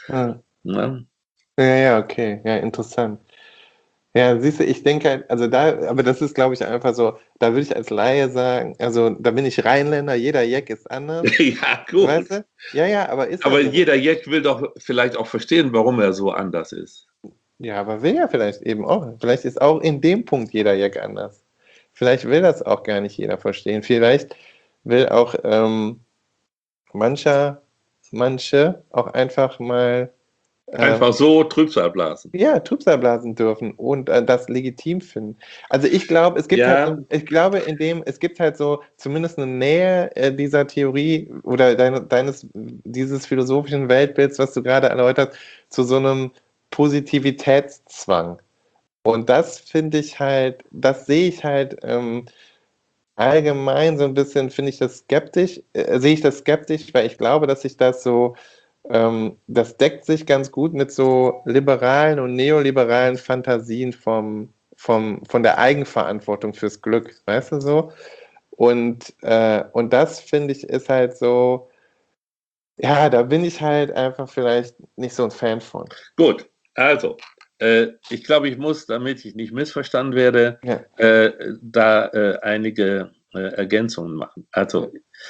Ja, okay, ja, interessant. Ja, siehst du, ich denke halt, also aber das ist, glaube ich, einfach so, da würde ich als Laie sagen, also da bin ich Rheinländer, jeder Jack ist anders. Ja, gut. Weißt du? Ja, aber ist aber jeder Jack will doch vielleicht auch verstehen, warum er so anders ist. Ja, aber will ja vielleicht eben auch. Vielleicht ist auch in dem Punkt jeder Jack anders. Vielleicht will das auch gar nicht jeder verstehen. Vielleicht will auch manche auch einfach mal Einfach so Trübsal blasen. Ja, Trübsal blasen dürfen und das legitim finden. Also ich glaube, es gibt halt Ja, so, ich glaube, es gibt halt so zumindest eine Nähe dieser Theorie oder dieses philosophischen Weltbilds, was du gerade erläutert, zu so einem Positivitätszwang. Und das finde ich halt, das sehe ich halt allgemein so ein bisschen, finde ich das skeptisch, sehe ich das skeptisch, weil ich glaube, dass sich das so das deckt sich ganz gut mit so liberalen und neoliberalen Fantasien von der Eigenverantwortung fürs Glück, weißt du so? Und das finde ich ist halt so, ja, da bin ich halt einfach vielleicht nicht so ein Fan von. gut. Also, ich glaube, ich muss, damit ich nicht missverstanden werde, Ja. da einige Ergänzungen machen. Also,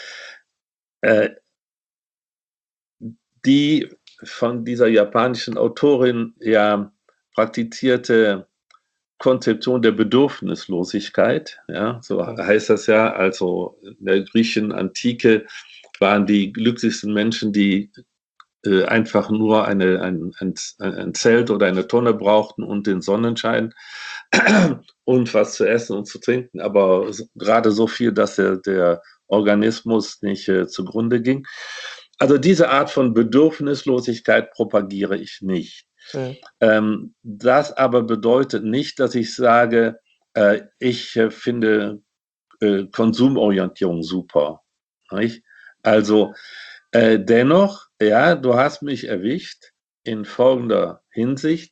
die von dieser japanischen Autorin ja praktizierte Konzeption der Bedürfnislosigkeit, ja, so heißt das ja, also in der griechischen Antike waren die glücklichsten Menschen, die einfach nur ein Zelt oder eine Tonne brauchten und den Sonnenschein und was zu essen und zu trinken, aber gerade so viel, dass der Organismus nicht zugrunde ging. Also diese Art von Bedürfnislosigkeit propagiere ich nicht. Das aber bedeutet nicht, dass ich sage, ich finde Konsumorientierung super. Nicht? Also dennoch, ja, du hast mich erwischt in folgender Hinsicht.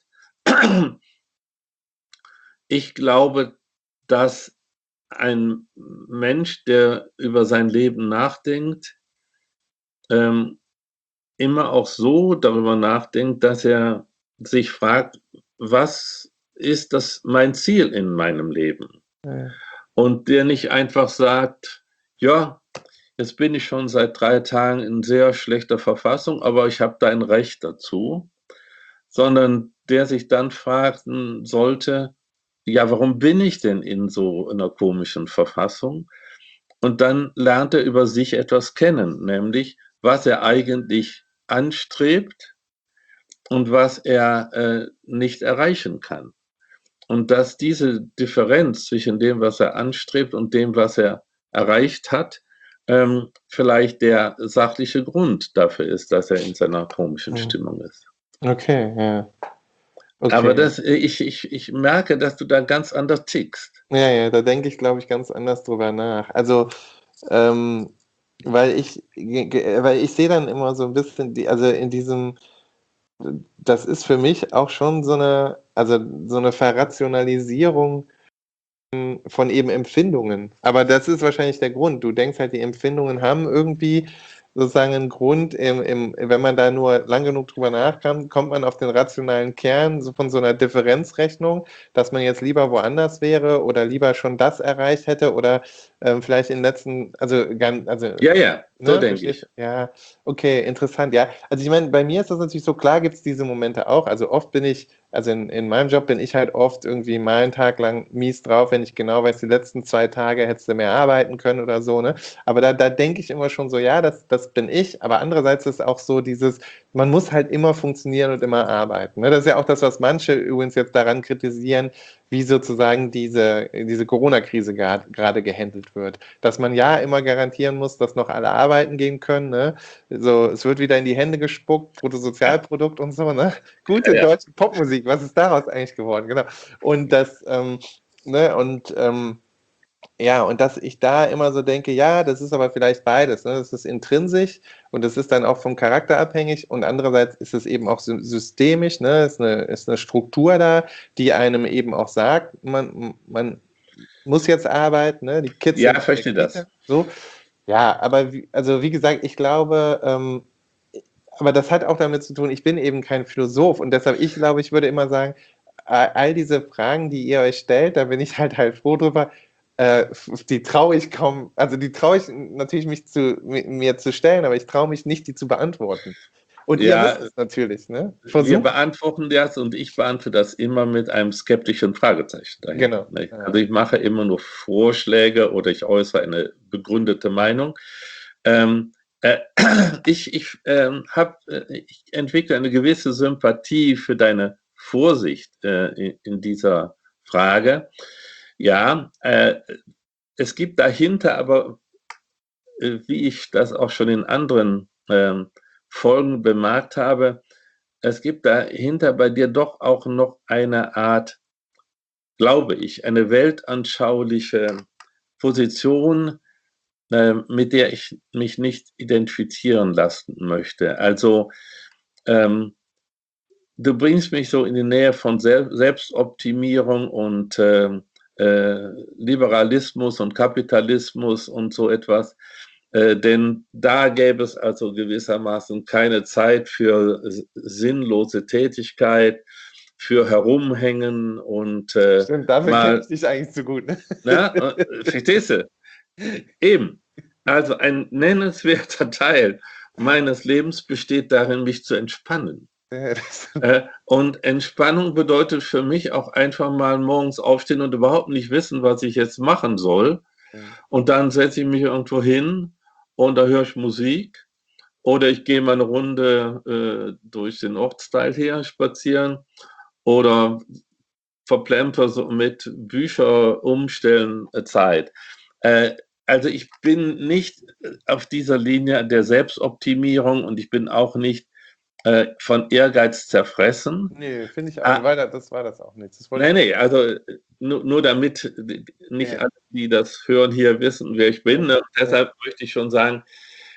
Ich glaube, dass ein Mensch, der über sein Leben nachdenkt, immer auch so darüber nachdenkt, dass er sich fragt, was ist das mein Ziel in meinem Leben? Ja. Und der nicht einfach sagt, ja, jetzt bin ich schon seit 3 Tagen in sehr schlechter Verfassung, aber ich habe da ein Recht dazu, sondern der sich dann fragen sollte, ja, warum bin ich denn in so einer komischen Verfassung? Und dann lernt er über sich etwas kennen, nämlich was er eigentlich anstrebt und was er nicht erreichen kann. Und dass diese Differenz zwischen dem, was er anstrebt und dem, was er erreicht hat, vielleicht der sachliche Grund dafür ist, dass er in seiner komischen Stimmung ist. Okay, ja. Okay. Aber ich merke, dass du da ganz anders tickst. Ja, da denke ich, glaube ich, ganz anders drüber nach. Also, ähm, weil ich sehe dann immer so ein bisschen, also in diesem, das ist für mich auch schon also so eine Verrationalisierung von eben Empfindungen. Aber das ist wahrscheinlich der Grund. Du denkst halt, die Empfindungen haben irgendwie sozusagen einen Grund. Wenn man da nur lang genug drüber nachkommt, kommt man auf den rationalen Kern von so einer Differenzrechnung, dass man jetzt lieber woanders wäre oder lieber schon das erreicht hätte oder vielleicht in den letzten, Ja, so ne, denke ich. ja, okay, interessant, ja. Also ich meine, bei mir ist das natürlich so, klar gibt es diese Momente auch. Also oft bin ich, also in meinem Job bin ich halt oft irgendwie mal einen Tag lang mies drauf, wenn ich genau weiß, die letzten 2 Tage hättest du mehr arbeiten können oder so, ne? Aber da denke ich immer schon so, ja, das bin ich. Aber andererseits ist auch so dieses, man muss halt immer funktionieren und immer arbeiten. Ne? Das ist ja auch das, was manche übrigens jetzt daran kritisieren, wie sozusagen diese Corona-Krise gerade gehandelt wird. Dass man ja immer garantieren muss, dass noch alle arbeiten gehen können. Ne? So, es wird wieder in die Hände gespuckt, Bruttosozialprodukt und so. Ne? Gute deutsche Popmusik, was ist daraus eigentlich geworden? Genau. Und das, ne, ja, und dass ich da immer so denke, ja, das ist aber vielleicht beides. Ne? Das ist intrinsisch und das ist dann auch vom Charakter abhängig und andererseits ist es eben auch systemisch, ne? Ist eine Struktur da, die einem eben auch sagt, man muss jetzt arbeiten, ne? Die Kids Ja, sind verstehe das. so. Ja, aber wie gesagt, ich glaube, aber das hat auch damit zu tun, ich bin eben kein Philosoph und deshalb, ich glaube, ich würde immer sagen, all diese Fragen, die ihr euch stellt, da bin ich halt froh drüber, die traue ich kaum, also die traue ich natürlich mir zu stellen, aber ich traue mich nicht, die zu beantworten. Und ihr müsst Ja, es natürlich, ne? wir Versucht. beantworten das und ich beantworte das immer mit einem skeptischen Fragezeichen dahinter. Genau. Also ich mache immer nur Vorschläge oder ich äußere eine begründete Meinung. Äh, ich entwickle eine gewisse Sympathie für deine Vorsicht in dieser Frage. Ja, es gibt dahinter aber, wie ich das auch schon in anderen Folgen bemerkt habe, es gibt dahinter bei dir doch auch noch eine Art, glaube ich, eine weltanschauliche Position, mit der ich mich nicht identifizieren lassen möchte. Also du bringst mich so in die Nähe von Selbstoptimierung und Liberalismus und Kapitalismus und so etwas. Denn da gäbe es also gewissermaßen keine Zeit für sinnlose Tätigkeit, für Herumhängen und Stimmt, dafür kenne ich dich eigentlich zu gut. Ne? Na, verstehst du? Eben. Also ein nennenswerter Teil meines Lebens besteht darin, mich zu entspannen. Und Entspannung bedeutet für mich auch einfach mal morgens aufstehen und überhaupt nicht wissen, was ich jetzt machen soll. Und dann setze ich mich irgendwo hin und da höre ich Musik oder ich gehe mal eine Runde durch den Ortsteil hier spazieren oder verplemper so mit Bücher umstellen Zeit. Also ich bin nicht auf dieser Linie der Selbstoptimierung und ich bin auch nicht von Ehrgeiz zerfressen. Nee, finde ich auch. Das war das auch nicht. Nee, also nur damit nicht alle, die das hören, hier wissen, wer ich bin. Ne? Deshalb möchte ich schon sagen,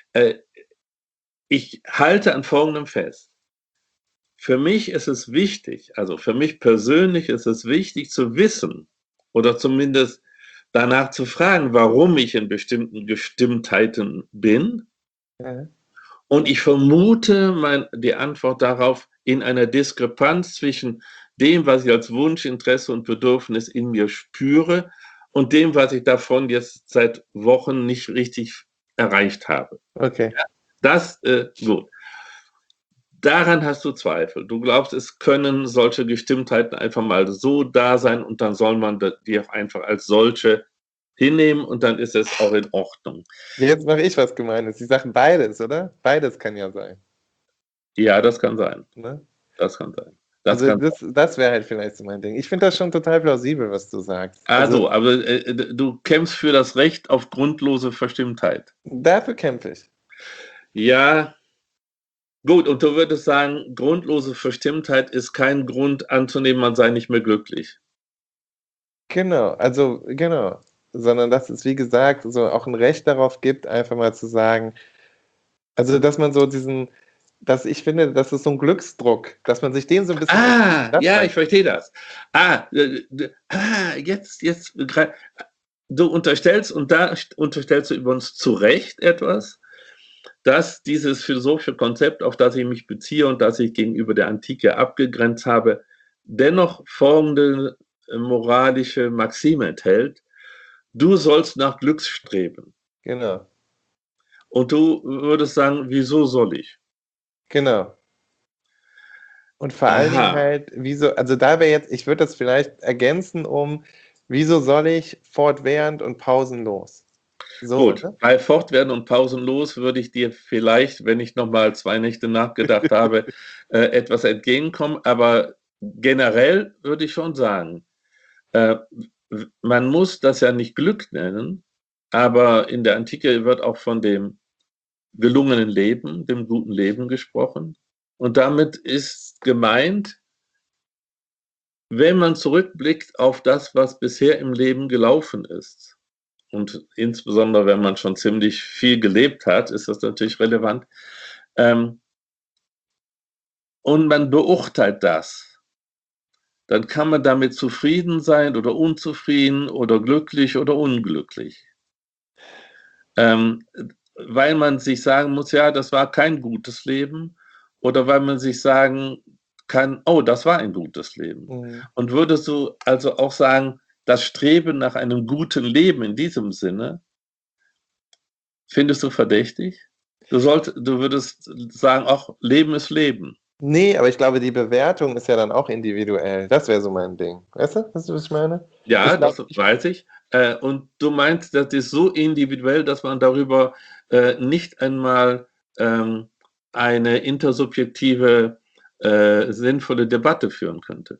ich halte an Folgendem fest. Für mich ist es wichtig, also für mich persönlich ist es wichtig zu wissen oder zumindest danach zu fragen, warum ich in bestimmten Gestimmtheiten bin. Ja. Und ich vermute die Antwort darauf in einer Diskrepanz zwischen dem, was ich als Wunsch, Interesse und Bedürfnis in mir spüre und dem, was ich davon jetzt seit Wochen nicht richtig erreicht habe. Okay. Ja, das, gut. Daran hast du Zweifel. Du glaubst, es können solche Gestimmtheiten einfach mal so da sein und dann soll man die auch einfach als solche hinnehmen und dann ist es auch in Ordnung. Jetzt mache ich was Gemeines. Sie sagen beides, oder? Beides kann ja sein. Ja, das kann sein. Ne? Das kann sein. Das wäre halt vielleicht so mein Ding. Ich finde das schon total plausibel, was du sagst. Also aber du kämpfst für das Recht auf grundlose Verstimmtheit. Dafür kämpfe ich. Ja, gut, und du würdest sagen, grundlose Verstimmtheit ist kein Grund anzunehmen, man sei nicht mehr glücklich. Genau, genau. Sondern dass es, wie gesagt, so auch ein Recht darauf gibt, einfach mal zu sagen, also dass man so ich finde, das ist so ein Glücksdruck, dass man sich den so ein bisschen... Ja, ich verstehe das. Jetzt, du unterstellst, und da unterstellst du übrigens zu Recht etwas, dass dieses philosophische Konzept, auf das ich mich beziehe und das ich gegenüber der Antike abgegrenzt habe, dennoch folgende moralische Maxime enthält: Du sollst nach Glück streben. Genau. Und du würdest sagen, wieso soll ich? Genau. Und vor allen Dingen halt, wieso, also da wäre jetzt, ich würde das vielleicht ergänzen wieso soll ich fortwährend und pausenlos? So, gut, oder? Bei fortwährend und pausenlos würde ich dir vielleicht, wenn ich nochmal 2 Nächte nachgedacht habe, etwas entgegenkommen, aber generell würde ich schon sagen, man muss das ja nicht Glück nennen, aber in der Antike wird auch von dem gelungenen Leben, dem guten Leben gesprochen. Und damit ist gemeint, wenn man zurückblickt auf das, was bisher im Leben gelaufen ist, und insbesondere wenn man schon ziemlich viel gelebt hat, ist das natürlich relevant, und man beurteilt das, dann kann man damit zufrieden sein oder unzufrieden oder glücklich oder unglücklich. Weil man sich sagen muss, ja, das war kein gutes Leben, oder weil man sich sagen kann, oh, das war ein gutes Leben. Mhm. Und würdest du also auch sagen, das Streben nach einem guten Leben in diesem Sinne, findest du verdächtig? Du würdest sagen, ach, Leben ist Leben. Nee, aber ich glaube, die Bewertung ist ja dann auch individuell. Das wäre so mein Ding. Weißt du, was ich meine? Ja, das weiß ich. Und du meinst, das ist so individuell, dass man darüber nicht einmal eine intersubjektive, sinnvolle Debatte führen könnte.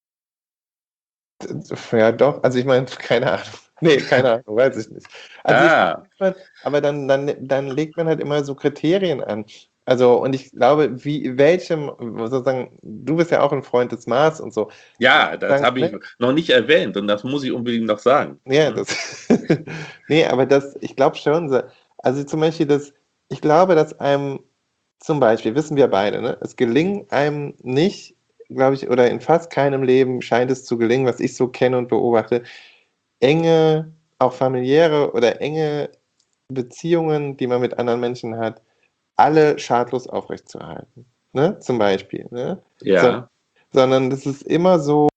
Ja, doch. Also ich meine, keine Ahnung. Nee, keine Ahnung, weiß ich nicht. Also aber dann legt man halt immer so Kriterien an. Also, und ich glaube, welchem, sozusagen, du bist ja auch ein Freund des Mars und so. Ja, das habe ich noch nicht erwähnt und das muss ich unbedingt noch sagen. Ja, nee, aber ich glaube schon, also zum Beispiel, ich glaube, dass einem, zum Beispiel, wissen wir beide, ne, es gelingt einem nicht, glaube ich, oder in fast keinem Leben scheint es zu gelingen, was ich so kenne und beobachte, enge, auch familiäre oder enge Beziehungen, die man mit anderen Menschen hat, alle schadlos aufrechtzuerhalten. Ne? Zum Beispiel. Ne? Ja. Sondern das ist immer so,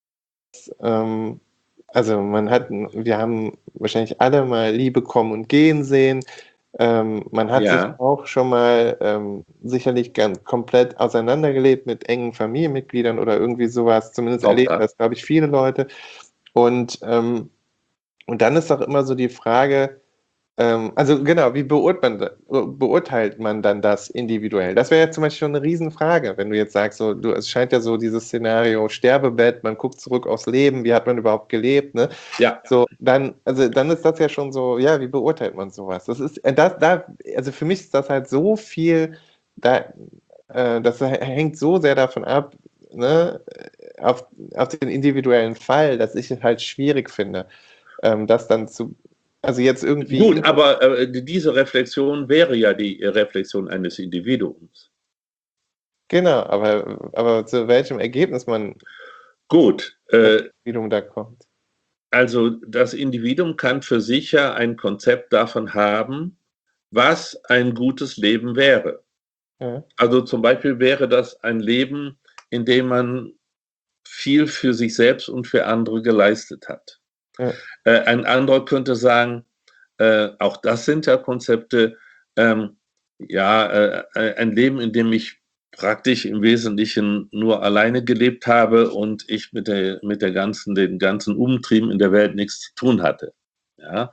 also wir haben wahrscheinlich alle mal Liebe kommen und gehen sehen. Man hat sich auch schon mal sicherlich ganz komplett auseinandergelebt mit engen Familienmitgliedern oder irgendwie sowas. Zumindest erleben das, glaube ich, viele Leute. Und dann ist doch immer so die Frage, also genau, wie beurteilt man dann das individuell? Das wäre ja zum Beispiel schon eine Riesenfrage, wenn du jetzt sagst, so, es scheint ja so dieses Szenario Sterbebett, man guckt zurück aufs Leben, wie hat man überhaupt gelebt, ne? Ja. So, dann ist das ja schon so, ja, wie beurteilt man sowas? Das ist, also für mich ist das halt so viel, das hängt so sehr davon ab, ne, auf den individuellen Fall, dass ich es halt schwierig finde, das dann also jetzt irgendwie. Gut, aber diese Reflexion wäre ja die Reflexion eines Individuums. Genau, aber zu welchem Ergebnis man das Individuum da kommt. Also das Individuum kann für sich ja ein Konzept davon haben, was ein gutes Leben wäre. Ja. Also zum Beispiel wäre das ein Leben, in dem man viel für sich selbst und für andere geleistet hat. Ja. Ein anderer könnte sagen, auch das sind ja Konzepte, ein Leben, in dem ich praktisch im Wesentlichen nur alleine gelebt habe und ich mit den ganzen Umtrieben in der Welt nichts zu tun hatte. Ja?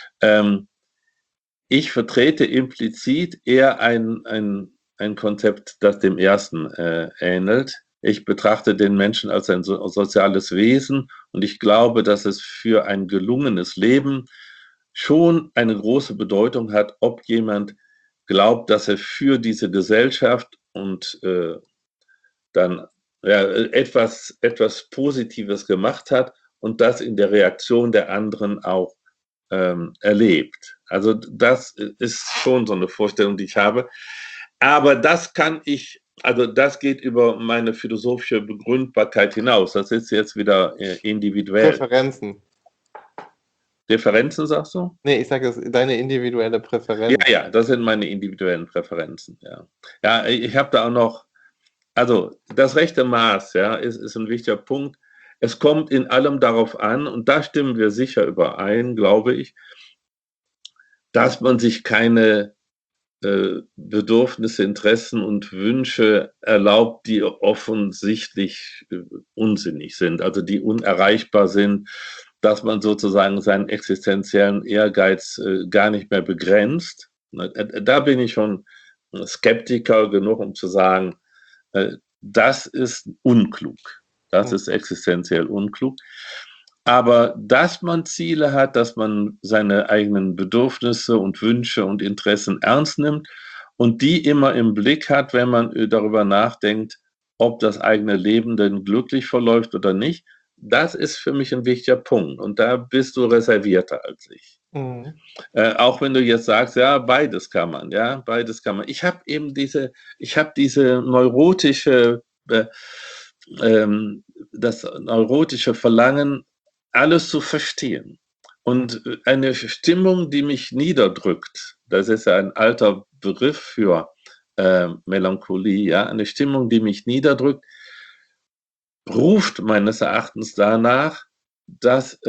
Ich vertrete implizit eher ein Konzept, das dem ersten ähnelt. Ich betrachte den Menschen als ein soziales Wesen und ich glaube, dass es für ein gelungenes Leben schon eine große Bedeutung hat, ob jemand glaubt, dass er für diese Gesellschaft und dann etwas Positives gemacht hat und das in der Reaktion der anderen auch erlebt. Also das ist schon so eine Vorstellung, die ich habe. Aber das geht über meine philosophische Begründbarkeit hinaus. Das ist jetzt wieder individuell. Differenzen, sagst du? Nee, ich sage, das ist deine individuelle Präferenz. Ja, das sind meine individuellen Präferenzen, ja. Ich habe da auch noch, also das rechte Maß, ja, ist ein wichtiger Punkt. Es kommt in allem darauf an, und da stimmen wir sicher überein, glaube ich, dass man sich keine Bedürfnisse, Interessen und Wünsche erlaubt, die offensichtlich unsinnig sind, also die unerreichbar sind, dass man sozusagen seinen existenziellen Ehrgeiz gar nicht mehr begrenzt. Da bin ich schon Skeptiker genug, um zu sagen, das ist unklug. Das ist existenziell unklug. Aber dass man Ziele hat, dass man seine eigenen Bedürfnisse und Wünsche und Interessen ernst nimmt und die immer im Blick hat, wenn man darüber nachdenkt, ob das eigene Leben denn glücklich verläuft oder nicht, das ist für mich ein wichtiger Punkt. Und da bist du reservierter als ich. Mhm. Auch wenn du jetzt sagst, ja, beides kann man, ja, beides kann man. Ich habe diese neurotische, das neurotische Verlangen, alles zu verstehen. Und eine Stimmung, die mich niederdrückt, das ist ja ein alter Begriff für Melancholie, ja, eine Stimmung, die mich niederdrückt, ruft meines Erachtens danach, dass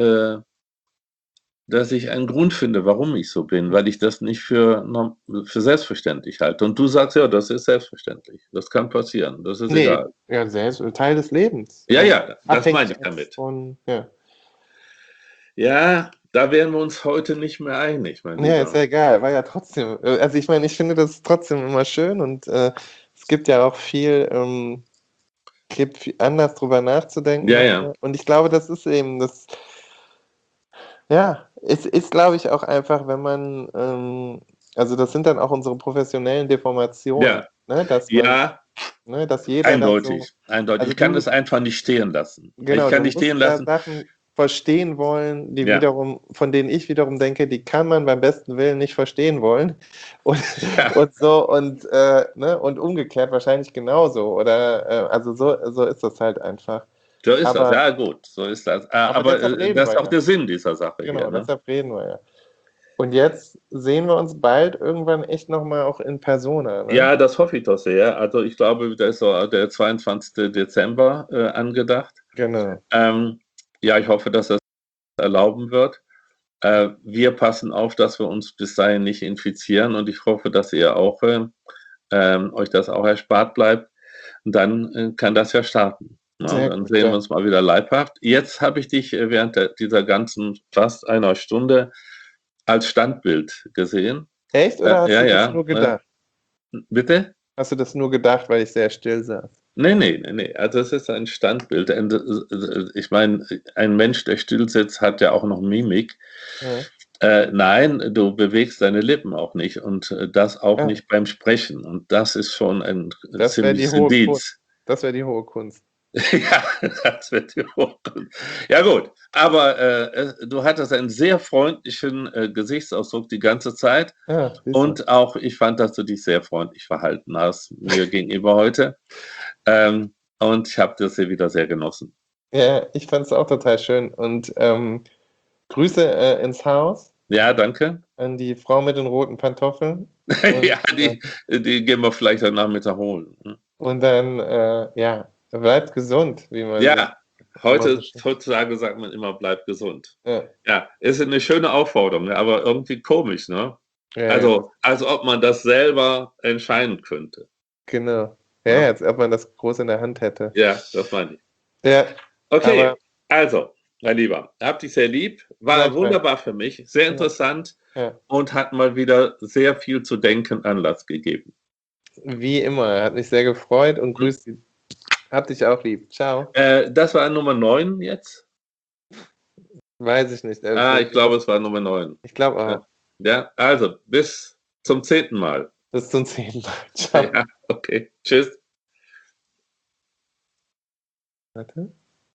ich einen Grund finde, warum ich so bin, weil ich das nicht für selbstverständlich halte. Und du sagst, ja, das ist selbstverständlich. Das kann passieren. Das ist egal. Ja, Teil des Lebens. Ja, das meine ich damit. Ja, da wären wir uns heute nicht mehr einig, mein Ja, ist Lieber. ja egal, war ja trotzdem. Also ich meine, ich finde das trotzdem immer schön und es gibt ja auch viel anders drüber nachzudenken Ja, ja, nochmal. Und ich glaube, das ist eben das, ja, es ist, glaube ich, auch einfach, wenn man, also das sind dann auch unsere professionellen Deformationen, ja, ne, ja, dass jeder dann so, eindeutig, eindeutig. also Ich kann du, das einfach nicht stehen lassen. Ich genau, kann du nicht stehen musst ja lassen. Sachen verstehen wollen, Ja, von denen ich wiederum denke, die kann man beim besten Willen nicht verstehen wollen. Und, ja, und so, ne, und umgekehrt wahrscheinlich genauso. Oder also so ist das halt einfach. so ist das. Aber, Ja, gut, so ist das. aber Aber deshalb reden das ist wir auch ja. der Sinn dieser Sache hier, Genau, ne? deshalb reden wir ja. Und jetzt sehen wir uns bald irgendwann echt nochmal auch in Persona, ne? Ja, das hoffe ich doch sehr. Also ich glaube, da ist so der 22. Dezember angedacht. Genau. Ja, ich hoffe, dass das erlauben wird. Wir passen auf, dass wir uns bis dahin nicht infizieren und ich hoffe, dass ihr auch euch das auch erspart bleibt. Und dann kann das ja starten. Ja, Sehr dann gut, sehen wir ja. uns mal wieder leibhaft. Jetzt habe ich dich während dieser ganzen fast einer Stunde als Standbild gesehen. Echt? Oder hast Ja, du das ja. nur gedacht? Bitte? Hast du das nur gedacht, weil ich sehr still saß? Nee, nee, nee, nee. Also es ist ein Standbild. Ich meine, ein Mensch, der still sitzt, hat ja auch noch Mimik. Ja. Nein, du bewegst deine Lippen auch nicht und das auch Ja, nicht beim Sprechen. Und das ist schon ein das wäre die ziemliches hohe Kunst. Indiz. Das wäre die hohe Kunst. Ja, das wird die Hochkunst. Ja gut, aber du hattest einen sehr freundlichen Gesichtsausdruck die ganze Zeit Ja, siehst du. und auch ich fand, dass du dich sehr freundlich verhalten hast mir gegenüber heute. Und ich habe das hier wieder sehr genossen. Ja, ich fand es auch total schön. Und Grüße ins Haus Ja, danke. an die Frau mit den roten Pantoffeln. Und, Ja, die gehen wir vielleicht heute Nachmittag holen. und dann, ja, bleibt gesund, Ja, immer so schön. heutzutage sagt man immer, bleib gesund. Ja, Ja, ist eine schöne Aufforderung, ne, aber irgendwie komisch, ne? ja, ja, Also, als ob man das selber entscheiden könnte. genau. Ja, ja, Ne? als ob man das groß in der Hand hätte. Ja, das meine ich. Ja, Okay, aber also, mein Lieber, hab dich sehr lieb, war gleichfalls. wunderbar für mich, sehr Ja, interessant ja. und hat mal wieder sehr viel zu denken Anlass gegeben. Wie immer, hat mich sehr gefreut und Hm? grüß dich. Hab dich auch lieb. Ciao. Das war Nummer 9 jetzt. Weiß ich nicht. Ich glaube, es war Nummer 9. Ich glaube Ja, auch. ja, also, bis zum 10. Mal. Bis zum 10. Mal. Ciao. Ja, okay. Tschüss. Warte.